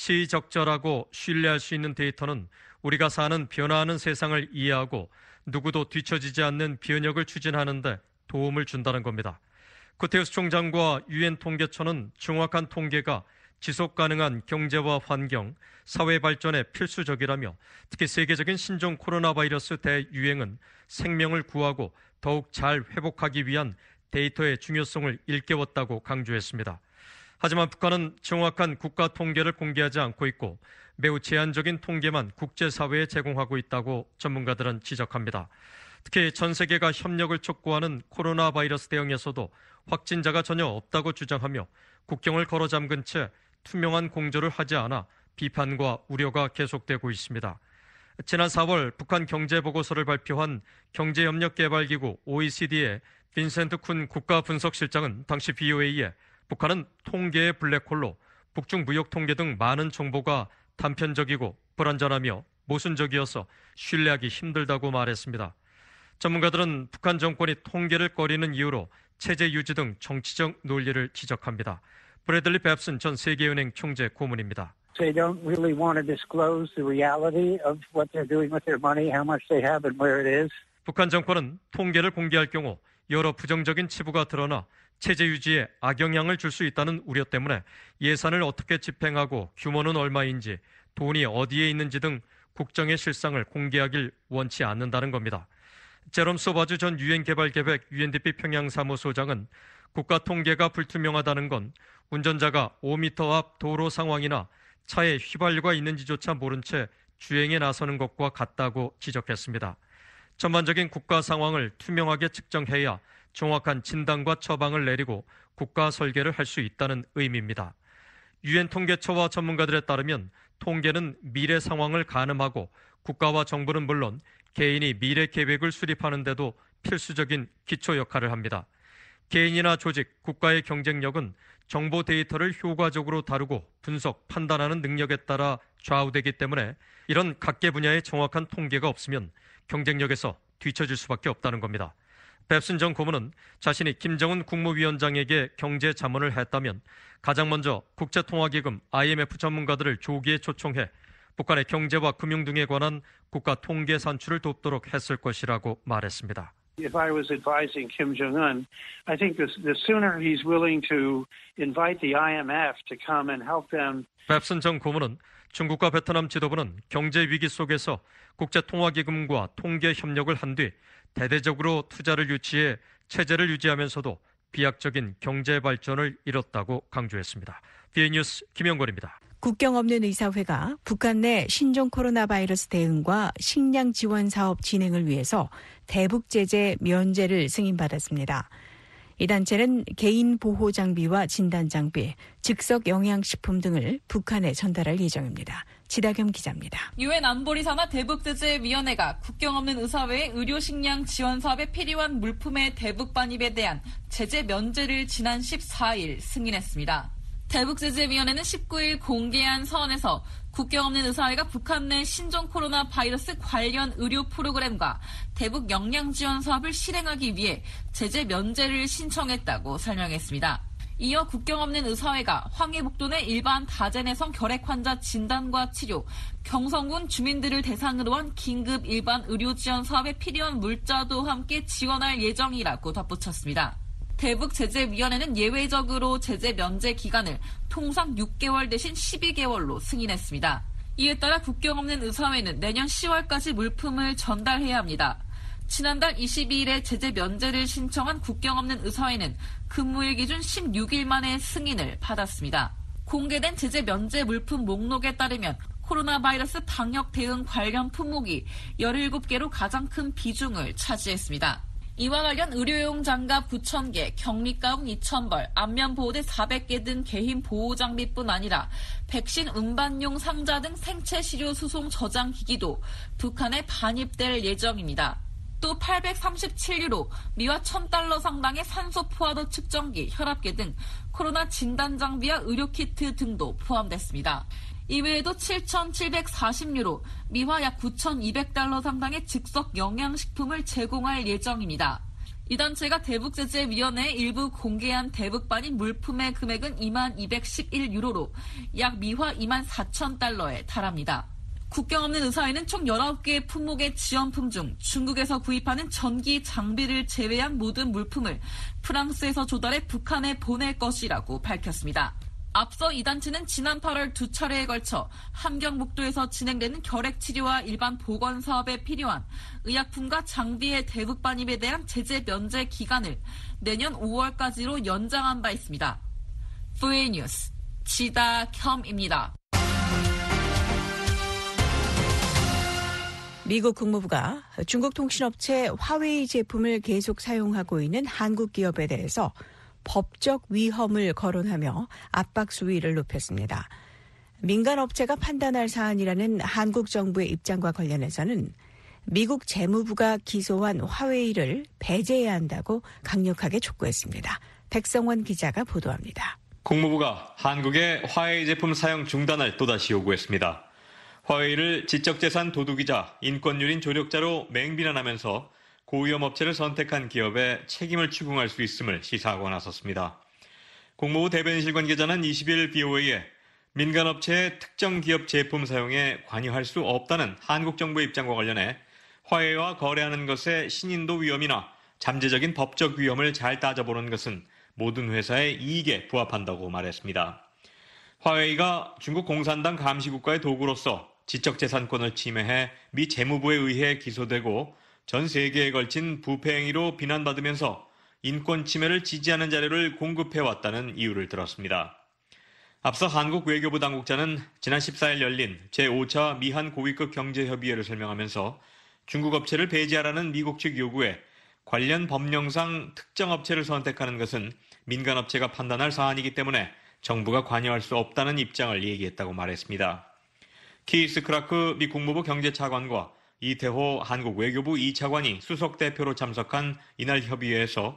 Speaker 18: 시적절하고 신뢰할 수 있는 데이터는 우리가 사는 변화하는 세상을 이해하고 누구도 뒤처지지 않는 변혁을 추진하는 데 도움을 준다는 겁니다. 구테우스 총장과 유엔 통계처는 정확한 통계가 지속 가능한 경제와 환경, 사회 발전에 필수적이라며 특히 세계적인 신종 코로나 바이러스 대유행은 생명을 구하고 더욱 잘 회복하기 위한 데이터의 중요성을 일깨웠다고 강조했습니다. 하지만 북한은 정확한 국가 통계를 공개하지 않고 있고 매우 제한적인 통계만 국제사회에 제공하고 있다고 전문가들은 지적합니다. 특히 전 세계가 협력을 촉구하는 코로나 바이러스 대응에서도 확진자가 전혀 없다고 주장하며 국경을 걸어 잠근 채 투명한 공조를 하지 않아 비판과 우려가 계속되고 있습니다. 지난 4월 북한 경제보고서를 발표한 경제협력개발기구 OECD의 빈센트 쿤 국가분석실장은 당시 VOA에 북한은 통계의 블랙홀로 북중 무역 통계 등 많은 정보가 단편적이고 불완전하며 모순적이어서 신뢰하기 힘들다고 말했습니다. 전문가들은 북한 정권이 통계를 꺼리는 이유로 체제 유지 등 정치적 논리를 지적합니다. 브래들리 뱁슨 전 세계은행 총재 고문입니다.
Speaker 20: They don't really want to disclose the reality of what they're doing with their money, how much they have and where it is.
Speaker 18: 북한 정권은 통계를 공개할 경우 여러 부정적인 치부가 드러나 체제 유지에 악영향을 줄 수 있다는 우려 때문에 예산을 어떻게 집행하고 규모는 얼마인지 돈이 어디에 있는지 등 국정의 실상을 공개하길 원치 않는다는 겁니다. 제롬 소바주 전 유엔개발계획 UNDP 평양사무소장은 국가 통계가 불투명하다는 건 운전자가 5m 앞 도로 상황이나 차에 휘발유가 있는지조차 모른 채 주행에 나서는 것과 같다고 지적했습니다. 전반적인 국가 상황을 투명하게 측정해야 정확한 진단과 처방을 내리고 국가 설계를 할 수 있다는 의미입니다. 유엔 통계처와 전문가들에 따르면 통계는 미래 상황을 가늠하고 국가와 정부는 물론 개인이 미래 계획을 수립하는 데도 필수적인 기초 역할을 합니다. 개인이나 조직, 국가의 경쟁력은 정보 데이터를 효과적으로 다루고 분석, 판단하는 능력에 따라 좌우되기 때문에 이런 각계 분야의 정확한 통계가 없으면 경쟁력에서 뒤처질 수밖에 없다는 겁니다. 뱁슨 전 고문은 자신이 김정은 국무위원장에게 경제 자문을 했다면 가장 먼저 국제통화기금 IMF 전문가들을 조기에 초청해 북한의 경제와 금융 등에 관한 국가 통계 산출을 돕도록 했을 것이라고 말했습니다.
Speaker 20: If I was advising Kim Jong-un, I think the sooner he's willing to invite the IMF to come and help them.
Speaker 18: 뱁슨 전 고문은 중국과 베트남 지도부는 경제 위기 속에서 국제통화기금과 통계 협력을 한 뒤 대대적으로 투자를 유치해 체제를 유지하면서도 비약적인 경제 발전을 이뤘다고 강조했습니다. BA 뉴스 김영권입니다.
Speaker 2: 국경 없는 의사회가 북한 내 신종 코로나 바이러스 대응과 식량 지원 사업 진행을 위해서 대북 제재 면제를 승인받았습니다. 이 단체는 개인 보호 장비와 진단 장비, 즉석 영양식품 등을 북한에 전달할 예정입니다. 지다겸 기자입니다.
Speaker 10: 유엔 안보리산하 대북제재위원회가 국경 없는 의사회의 의료식량 지원 사업에 필요한 물품의 대북 반입에 대한 제재 면제를 지난 14일 승인했습니다. 대북제재위원회는 19일 공개한 서한에서 국경 없는 의사회가 북한 내 신종 코로나 바이러스 관련 의료 프로그램과 대북 영양 지원 사업을 실행하기 위해 제재 면제를 신청했다고 설명했습니다. 이어 국경 없는 의사회가 황해북도 내 일반 다재내성 결핵 환자 진단과 치료, 경성군 주민들을 대상으로 한 긴급 일반 의료 지원 사업에 필요한 물자도 함께 지원할 예정이라고 덧붙였습니다. 대북제재위원회는 예외적으로 제재 면제 기간을 통상 6개월 대신 12개월로 승인했습니다. 이에 따라 국경 없는 의사회는 내년 10월까지 물품을 전달해야 합니다. 지난달 22일에 제재 면제를 신청한 국경 없는 의사회는 근무일 기준 16일 만에 승인을 받았습니다. 공개된 제재 면제 물품 목록에 따르면 코로나 바이러스 방역 대응 관련 품목이 17개로 가장 큰 비중을 차지했습니다. 이와 관련 의료용 장갑 9,000개, 격리가운 2,000벌, 안면보호대 400개 등 개인 보호장비뿐 아니라 백신 운반용 상자 등 생체시료 수송 저장기기도 북한에 반입될 예정입니다. 또 837유로, 미화 1,000달러 상당의 산소 포화도 측정기, 혈압계 등 코로나 진단 장비와 의료키트 등도 포함됐습니다. 이외에도 7,740유로, 미화 약 9,200달러 상당의 즉석 영양식품을 제공할 예정입니다. 이 단체가 대북제재위원회에 일부 공개한 대북 반입 물품의 금액은 2211유로로 약 미화 24,000달러에 달합니다. 국경 없는 의사회는 총 19개의 품목의 지원품 중 중국에서 구입하는 전기 장비를 제외한 모든 물품을 프랑스에서 조달해 북한에 보낼 것이라고 밝혔습니다. 앞서 이 단체는 지난 8월 2차례에 걸쳐 함경북도에서 진행되는 결핵 치료와 일반 보건 사업에 필요한 의약품과 장비의 대북 반입에 대한 제재 면제 기간을 내년 5월까지로 연장한 바 있습니다. BA 뉴스 지다겸입니다.
Speaker 2: 미국 국무부가 중국 통신업체 화웨이 제품을 계속 사용하고 있는 한국 기업에 대해서 법적 위험을 거론하며 압박 수위를 높였습니다. 민간 업체가 판단할 사안이라는 한국 정부의 입장과 관련해서는 미국 재무부가 기소한 화웨이를 배제해야 한다고 강력하게 촉구했습니다. 백성원 기자가 보도합니다.
Speaker 21: 국무부가 한국의 화웨이 제품 사용 중단을 또다시 요구했습니다. 화웨이를 지적재산 도둑이자 인권유린 조력자로 맹비난하면서 고위험 업체를 선택한 기업에 책임을 추궁할 수 있음을 시사하고 나섰습니다. 국무부 대변인실 관계자는 20일 BOA에 민간업체의 특정 기업 제품 사용에 관여할 수 없다는 한국 정부의 입장과 관련해 화웨이와 거래하는 것의 신인도 위험이나 잠재적인 법적 위험을 잘 따져보는 것은 모든 회사의 이익에 부합한다고 말했습니다. 화웨이가 중국 공산당 감시국가의 도구로서 지적재산권을 침해해 미 재무부에 의해 기소되고 전 세계에 걸친 부패 행위로 비난받으면서 인권 침해를 지지하는 자료를 공급해왔다는 이유를 들었습니다. 앞서 한국 외교부 당국자는 지난 14일 열린 제5차 미한 고위급 경제협의회를 설명하면서 중국 업체를 배제하라는 미국 측 요구에 관련 법령상 특정 업체를 선택하는 것은 민간 업체가 판단할 사안이기 때문에 정부가 관여할 수 없다는 입장을 얘기했다고 말했습니다. 키스 크라크 미 국무부 경제차관과 이태호 한국 외교부 2차관이 수석 대표로 참석한 이날 협의회에서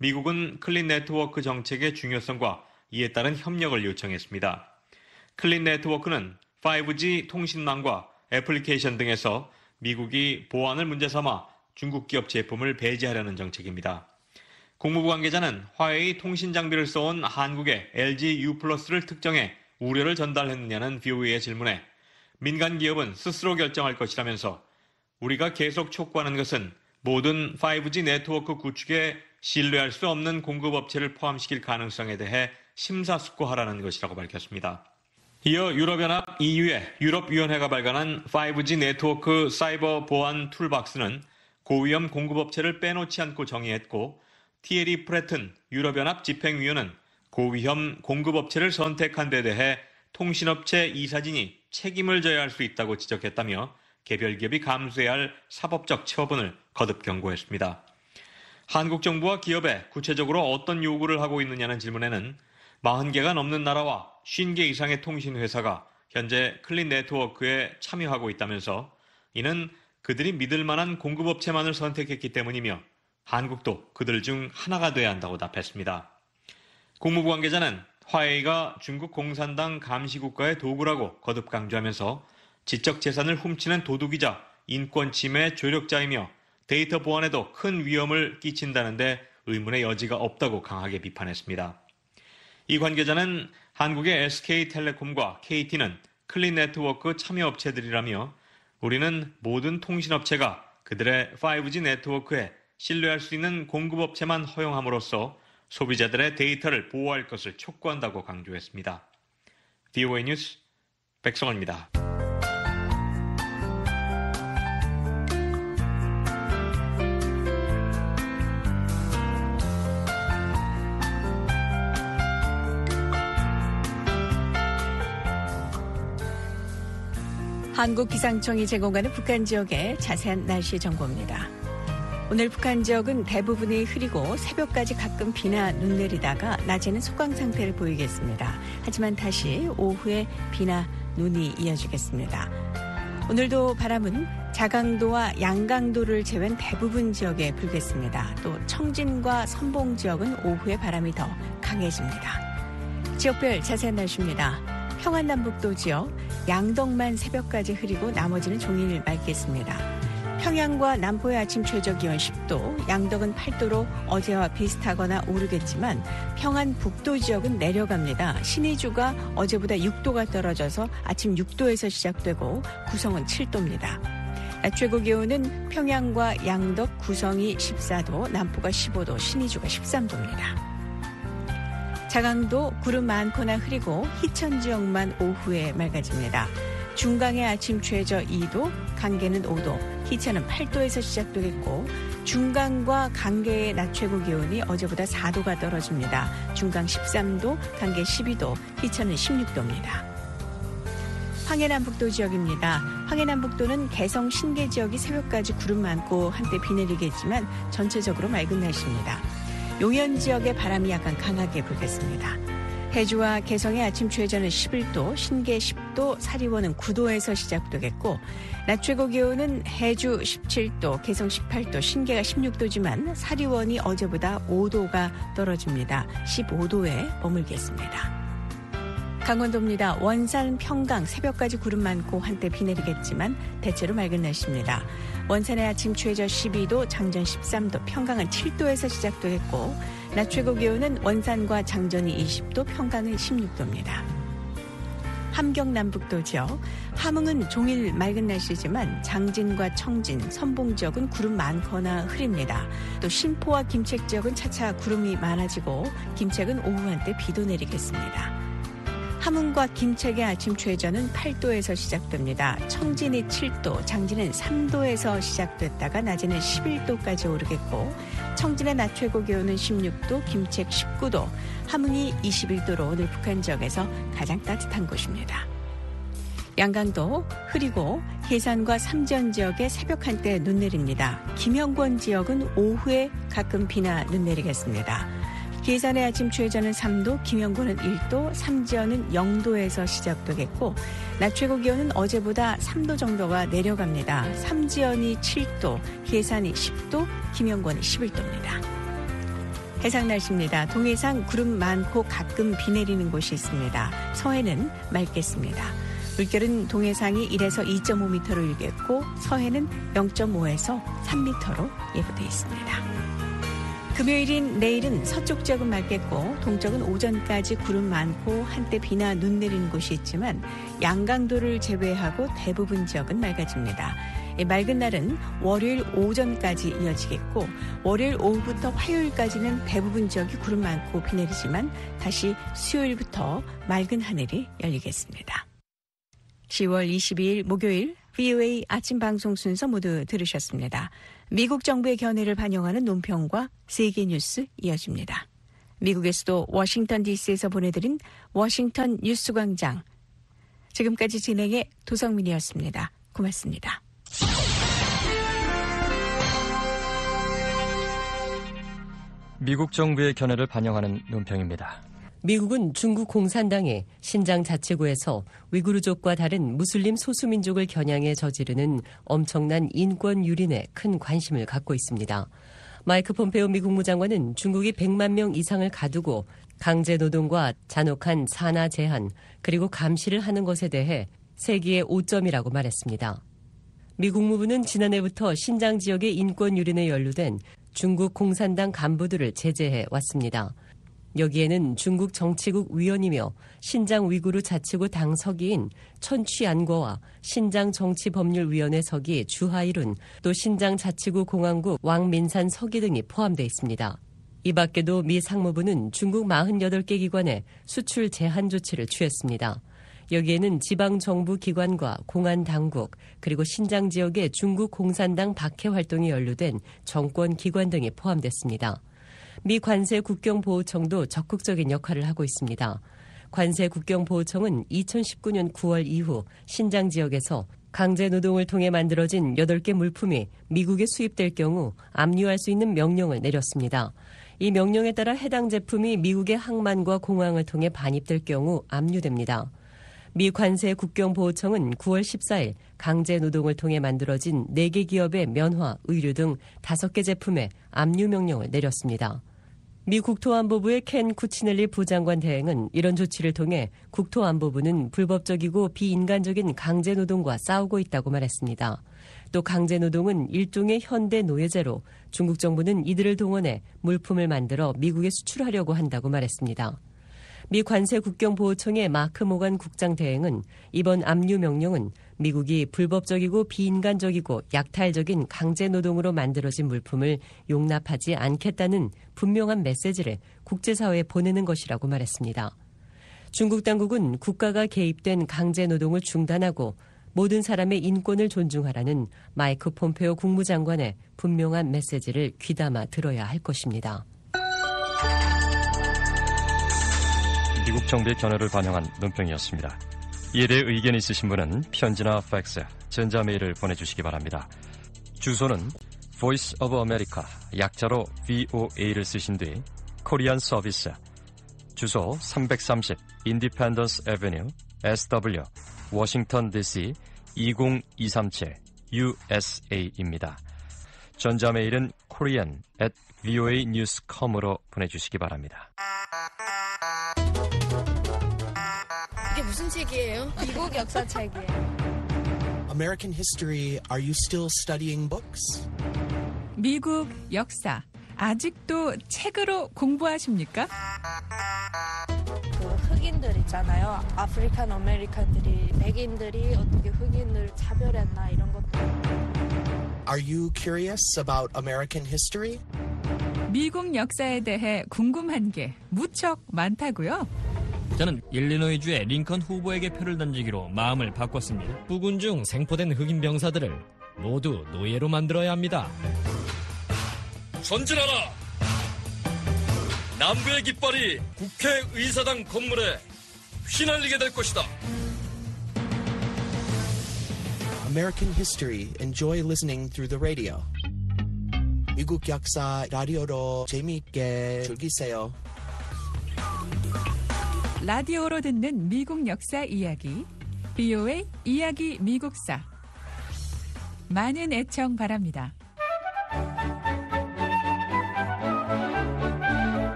Speaker 21: 미국은 클린 네트워크 정책의 중요성과 이에 따른 협력을 요청했습니다. 클린 네트워크는 5G 통신망과 애플리케이션 등에서 미국이 보안을 문제 삼아 중국 기업 제품을 배제하려는 정책입니다. 국무부 관계자는 화웨이 통신 장비를 써온 한국의 LG U+를 특정해 우려를 전달했느냐는 VOA의 질문에 민간 기업은 스스로 결정할 것이라면서 우리가 계속 촉구하는 것은 모든 5G 네트워크 구축에 신뢰할 수 없는 공급업체를 포함시킬 가능성에 대해 심사숙고하라는 것이라고 밝혔습니다. 이어 유럽연합 EU의 유럽위원회가 발간한 5G 네트워크 사이버 보안 툴박스는 고위험 공급업체를 빼놓지 않고 정의했고 티에리 프레튼 유럽연합 집행위원은 고위험 공급업체를 선택한 데 대해 통신업체 이사진이 책임을 져야 할 수 있다고 지적했다며 개별 기업이 감수해야 할 사법적 처분을 거듭 경고했습니다. 한국 정부와 기업에 구체적으로 어떤 요구를 하고 있느냐는 질문에는 40개가 넘는 나라와 50개 이상의 통신회사가 현재 클린 네트워크에 참여하고 있다면서 이는 그들이 믿을 만한 공급업체만을 선택했기 때문이며 한국도 그들 중 하나가 돼야 한다고 답했습니다. 국무부 관계자는 화웨이가 중국 공산당 감시국가의 도구라고 거듭 강조하면서 지적 재산을 훔치는 도둑이자 인권 침해 조력자이며 데이터 보안에도 큰 위험을 끼친다는데 의문의 여지가 없다고 강하게 비판했습니다. 이 관계자는 한국의 SK텔레콤과 KT는 클린 네트워크 참여업체들이라며 우리는 모든 통신업체가 그들의 5G 네트워크에 신뢰할 수 있는 공급업체만 허용함으로써 소비자들의 데이터를 보호할 것을 촉구한다고 강조했습니다. VOA 뉴스 백성원입니다.
Speaker 2: 한국기상청이 제공하는 북한 지역의 자세한 날씨 정보입니다. 오늘 북한 지역은 대부분이 흐리고 새벽까지 가끔 비나 눈 내리다가 낮에는 소강 상태를 보이겠습니다. 하지만 다시 오후에 비나 눈이 이어지겠습니다. 오늘도 바람은 자강도와 양강도를 제외한 대부분 지역에 불겠습니다. 또 청진과 선봉 지역은 오후에 바람이 더 강해집니다. 지역별 자세한 날씨입니다. 평안남북도 지역, 양덕만 새벽까지 흐리고 나머지는 종일 맑겠습니다. 평양과 남포의 아침 최저 기온 10도, 양덕은 8도로 어제와 비슷하거나 오르겠지만 평안 북도 지역은 내려갑니다. 신의주가 어제보다 6도가 떨어져서 아침 6도에서 시작되고 구성은 7도입니다. 낮 최고 기온은 평양과 양덕, 구성이 14도, 남포가 15도, 신의주가 13도입니다. 자강도 구름 많거나 흐리고 희천 지역만 오후에 맑아집니다. 중강의 아침 최저 2도, 강계는 5도, 희천은 8도에서 시작되겠고 중강과 강계의 낮 최고 기온이 어제보다 4도가 떨어집니다. 중강 13도, 강계 12도, 희천은 16도입니다. 황해남북도 지역입니다. 황해남북도는 개성 신계 지역이 새벽까지 구름 많고 한때 비 내리겠지만 전체적으로 맑은 날씨입니다. 용현 지역의 바람이 약간 강하게 불겠습니다. 해주와 개성의 아침 최저는 11도, 신계 10도, 사리원은 9도에서 시작되겠고 낮 최고 기온은 해주 17도, 개성 18도, 신계가 16도지만 사리원이 어제보다 5도가 떨어집니다. 15도에 머물겠습니다. 강원도입니다. 원산, 평강 새벽까지 구름 많고 한때 비 내리겠지만 대체로 맑은 날씨입니다. 원산의 아침 최저 12도, 장전 13도, 평강은 7도에서 시작되겠고 낮 최고 기온은 원산과 장전이 20도, 평강은 16도입니다. 함경 남북도 지역, 함흥은 종일 맑은 날씨지만 장진과 청진, 선봉 지역은 구름 많거나 흐립니다. 또 신포와 김책 지역은 차차 구름이 많아지고 김책은 오후 한때 비도 내리겠습니다. 함흥과 김책의 아침 최저는 8도에서 시작됩니다. 청진이 7도, 장진은 3도에서 시작됐다가 낮에는 11도까지 오르겠고 청진의 낮 최고 기온은 16도, 김책 19도, 함흥이 21도로 오늘 북한 지역에서 가장 따뜻한 곳입니다. 양강도 흐리고 해산과 삼전 지역에 새벽 한때 눈 내립니다. 김영권 지역은 오후에 가끔 비나 눈 내리겠습니다. 계산의 아침 최저는 3도, 김영권은 1도, 삼지연은 0도에서 시작되겠고 낮 최고 기온은 어제보다 3도 정도가 내려갑니다. 삼지연이 7도, 계산이 10도, 김영권이 11도입니다. 해상 날씨입니다. 동해상 구름 많고 가끔 비 내리는 곳이 있습니다. 서해는 맑겠습니다. 물결은 동해상이 1에서 2.5m로 일겠고 서해는 0.5에서 3m로 예보되어 있습니다. 금요일인 내일은 서쪽 지역은 맑겠고 동쪽은 오전까지 구름 많고 한때 비나 눈 내리는 곳이 있지만 양강도를 제외하고 대부분 지역은 맑아집니다. 맑은 날은 월요일 오전까지 이어지겠고 월요일 오후부터 화요일까지는 대부분 지역이 구름 많고 비 내리지만 다시 수요일부터 맑은 하늘이 열리겠습니다. 10월 22일 목요일 VOA 아침 방송 순서 모두 들으셨습니다. 미국 정부의 견해를 반영하는 논평과 세계 뉴스 이어집니다. 미국의 수도 워싱턴 DC에서 보내드린 워싱턴 뉴스광장. 지금까지 진행의 도성민이었습니다. 고맙습니다.
Speaker 18: 미국 정부의 견해를 반영하는 논평입니다.
Speaker 1: 미국은 중국 공산당이 신장 자치구에서 위구르족과 다른 무슬림 소수민족을 겨냥해 저지르는 엄청난 인권 유린에 큰 관심을 갖고 있습니다. 마이크 폼페오 미 국무장관은 중국이 100만 명 이상을 가두고 강제 노동과 잔혹한 산하 제한 그리고 감시를 하는 것에 대해 세계의 오점이라고 말했습니다. 미 국무부는 지난해부터 신장 지역의 인권 유린에 연루된 중국 공산당 간부들을 제재해 왔습니다. 여기에는 중국 정치국 위원이며 신장 위구르 자치구 당 서기인 천취안궈와 신장 정치법률위원회 서기 주하일운, 또 신장 자치구 공항국 왕민산 서기 등이 포함되어 있습니다. 이 밖에도 미 상무부는 중국 48개 기관에 수출 제한 조치를 취했습니다. 여기에는 지방정부 기관과 공안당국 그리고 신장 지역의 중국 공산당 박해 활동이 연루된 정권기관 등이 포함됐습니다. 미 관세국경보호청도 적극적인 역할을 하고 있습니다. 관세국경보호청은 2019년 9월 이후 신장 지역에서 강제 노동을 통해 만들어진 8개 물품이 미국에 수입될 경우 압류할 수 있는 명령을 내렸습니다. 이 명령에 따라 해당 제품이 미국의 항만과 공항을 통해 반입될 경우 압류됩니다. 미 관세국경보호청은 9월 14일 강제 노동을 통해 만들어진 4개 기업의 면화, 의류 등 5개 제품에 압류 명령을 내렸습니다. 미 국토안보부의 켄 쿠치넬리 부장관 대행은 이런 조치를 통해 국토안보부는 불법적이고 비인간적인 강제 노동과 싸우고 있다고 말했습니다. 또 강제 노동은 일종의 현대 노예제로 중국 정부는 이들을 동원해 물품을 만들어 미국에 수출하려고 한다고 말했습니다. 미 관세국경보호청의 마크 모간 국장 대행은 이번 압류 명령은 미국이 불법적이고 비인간적이고 약탈적인 강제 노동으로 만들어진 물품을 용납하지 않겠다는 분명한 메시지를 국제사회에 보내는 것이라고 말했습니다. 중국 당국은 국가가 개입된 강제 노동을 중단하고 모든 사람의 인권을 존중하라는 마이크 폼페오 국무장관의 분명한 메시지를 귀담아 들어야 할 것입니다.
Speaker 18: 미국 정부의 견해를 반영한 논평이었습니다. 이에 대해 의견이 있으신 분은 편지나 팩스, 전자메일을 보내주시기 바랍니다. 주소는 Voice of America, 약자로 VOA를 쓰신 뒤 코리안 서비스, 주소 330 Independence Avenue, SW, 워싱턴 DC 20237 USA입니다. 전자메일은 korean@voanews.com으로 보내주시기 바랍니다.
Speaker 22: 이게 무슨 책이에요? 미국 역사 책이에요.
Speaker 23: American history, are you still studying books?
Speaker 24: 미국 역사, 아직도 책으로 공부하십니까?
Speaker 22: 그 흑인들 있잖아요. 아프리칸 아메리칸들이 백인들이 어떻게 흑인을 차별했나 이런 것도.
Speaker 23: Are you curious about American history?
Speaker 24: 미국 역사에 대해 궁금한 게 무척 많다고요?
Speaker 25: 저는 일리노이주의 링컨 후보에게 표를 던지기로 마음을 바꿨습니다. 부군 중 생포된 흑인 병사들을 모두 노예로 만들어야 합니다.
Speaker 26: 전진하라! 남부의 깃발이 국회의사당 건물에 휘날리게 될 것이다.
Speaker 23: American history, enjoy listening through the radio. 미국 역사 라디오로 재미있게 즐기세요.
Speaker 24: 라디오로 듣는 미국 역사 이야기, VOA 이야기 미국사. 많은 애청 바랍니다.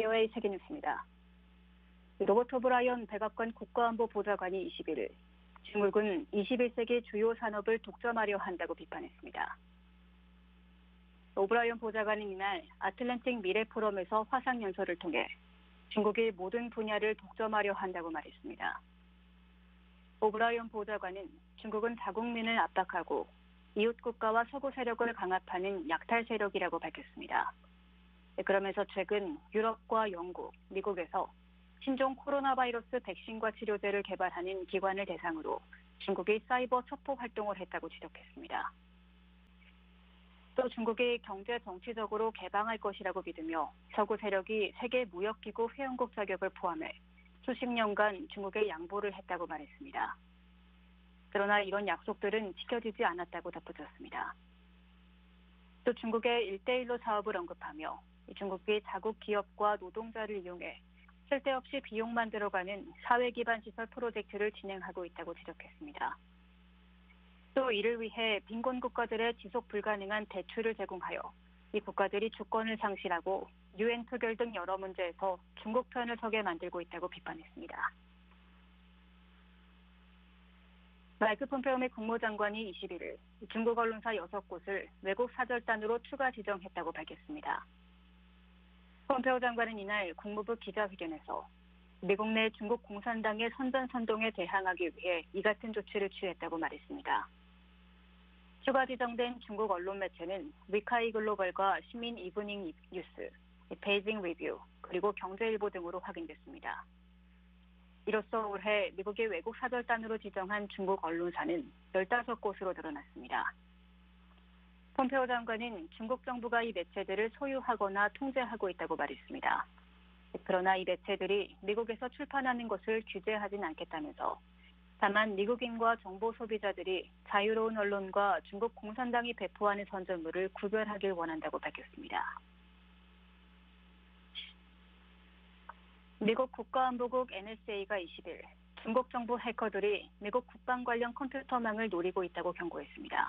Speaker 3: VOA 세계뉴스입니다. 로버트 오브라이언 백악관 국가안보보좌관이 21일 중국은 21세기 주요 산업을 독점하려 한다고 비판했습니다. 오브라이언 보좌관은 이날 아틀랜틱 미래 포럼에서 화상연설을 통해 중국이 모든 분야를 독점하려 한다고 말했습니다. 오브라이언 보좌관은 중국은 자국민을 압박하고 이웃 국가와 서구 세력을 강압하는 약탈 세력이라고 밝혔습니다. 그러면서 최근 유럽과 영국, 미국에서 신종 코로나 바이러스 백신과 치료제를 개발하는 기관을 대상으로 중국이 사이버 첩보 활동을 했다고 지적했습니다. 또 중국이 경제 정치적으로 개방할 것이라고 믿으며 서구 세력이 세계 무역기구 회원국 자격을 포함해 수십 년간 중국에 양보를 했다고 말했습니다. 그러나 이런 약속들은 지켜지지 않았다고 덧붙였습니다. 또 중국의 1대1로 사업을 언급하며 중국이 자국 기업과 노동자를 이용해 쓸데없이 비용만 들어가는 사회 기반 시설 프로젝트를 진행하고 있다고 지적했습니다. 또 이를 위해 빈곤 국가들의 지속 불가능한 대출을 제공하여 이 국가들이 주권을 상실하고 유엔 표결 등 여러 문제에서 중국 편을 서게 만들고 있다고 비판했습니다. 마이크 폼페오 미 국무장관이 21일 중국 언론사 6곳을 외국 사절단으로 추가 지정했다고 밝혔습니다. 폼페오 장관은 이날 국무부 기자회견에서 미국 내 중국 공산당의 선전선동에 대항하기 위해 이 같은 조치를 취했다고 말했습니다. 추가 지정된 중국 언론 매체는 위카이 글로벌과 시민 이브닝 뉴스, 베이징 리뷰, 그리고 경제일보 등으로 확인됐습니다. 이로써 올해 미국의 외국 사절단으로 지정한 중국 언론사는 15곳으로 늘어났습니다. 폼페오 장관은 중국 정부가 이 매체들을 소유하거나 통제하고 있다고 말했습니다. 그러나 이 매체들이 미국에서 출판하는 것을 규제하진 않겠다면서 다만 미국인과 정보 소비자들이 자유로운 언론과 중국 공산당이 배포하는 선전물을 구별하길 원한다고 밝혔습니다. 미국 국가안보국 NSA가 20일 중국 정부 해커들이 미국 국방 관련 컴퓨터망을 노리고 있다고 경고했습니다.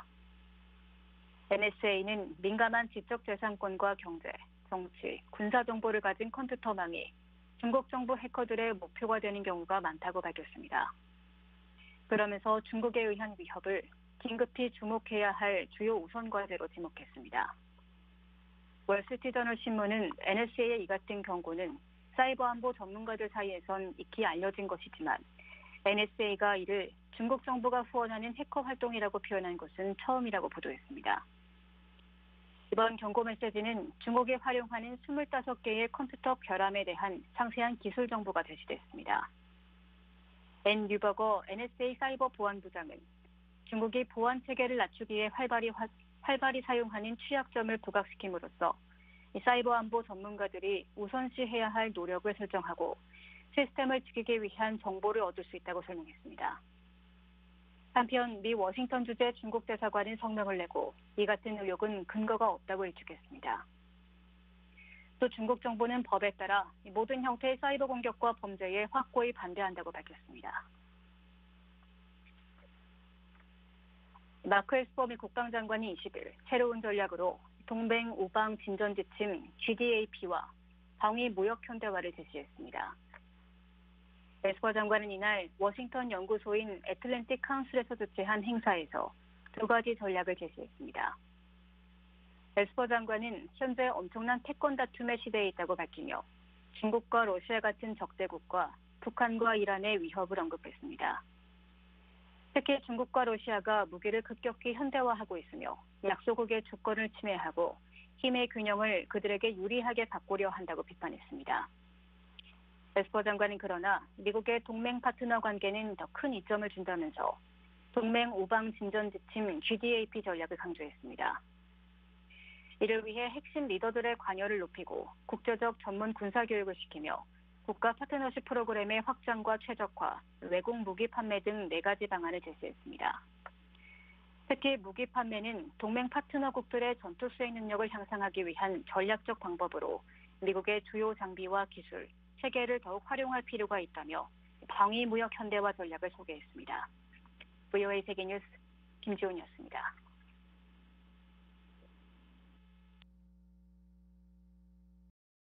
Speaker 3: NSA는 민감한 지적재산권과 경제, 정치, 군사 정보를 가진 컴퓨터망이 중국 정부 해커들의 목표가 되는 경우가 많다고 밝혔습니다. 그러면서 중국에 의한 위협을 긴급히 주목해야 할 주요 우선 과제로 지목했습니다. 월스트리트저널 신문은 NSA의 이 같은 경고는 사이버 안보 전문가들 사이에선 익히 알려진 것이지만 NSA가 이를 중국 정부가 후원하는 해커 활동이라고 표현한 것은 처음이라고 보도했습니다. 이번 경고 메시지는 중국이 활용하는 25개의 컴퓨터 결함에 대한 상세한 기술 정보가 제시됐습니다. 앤 뉴버거 NSA 사이버 보안부장은 중국이 보안 체계를 낮추기에 활발히 사용하는 취약점을 부각시킴으로써 사이버 안보 전문가들이 우선시해야 할 노력을 설정하고 시스템을 지키기 위한 정보를 얻을 수 있다고 설명했습니다. 한편 미 워싱턴 주재 중국 대사관은 성명을 내고 이 같은 의혹은 근거가 없다고 일축했습니다. 또 중국 정부는 법에 따라 모든 형태의 사이버 공격과 범죄에 확고히 반대한다고 밝혔습니다. 마크 에스퍼 미 국방장관이 20일 새로운 전략으로 동맹 우방 진전 지침 GDAP와 방위 무역 현대화를 제시했습니다. 에스퍼 장관은 이날 워싱턴 연구소인 애틀랜틱 카운슬에서 주최한 행사에서 두 가지 전략을 제시했습니다. 에스퍼 장관은 현재 엄청난 패권 다툼의 시대에 있다고 밝히며 중국과 러시아 같은 적대국과 북한과 이란의 위협을 언급했습니다. 특히 중국과 러시아가 무기를 급격히 현대화하고 있으며 약소국의 주권을 침해하고 힘의 균형을 그들에게 유리하게 바꾸려 한다고 비판했습니다. 에스퍼 장관은 그러나 미국의 동맹 파트너 관계는 더 큰 이점을 준다면서 동맹 우방 진전 지침 GDAP 전략을 강조했습니다. 이를 위해 핵심 리더들의 관여를 높이고 국제적 전문 군사 교육을 시키며 국가 파트너십 프로그램의 확장과 최적화, 외국 무기 판매 등 4가지 방안을 제시했습니다. 특히 무기 판매는 동맹 파트너국들의 전투 수행 능력을 향상하기 위한 전략적 방법으로 미국의 주요 장비와 기술, 체계를 더욱 활용할 필요가 있다며 방위 무역 현대화 전략을 소개했습니다. VOA 세계뉴스 김지훈이었습니다.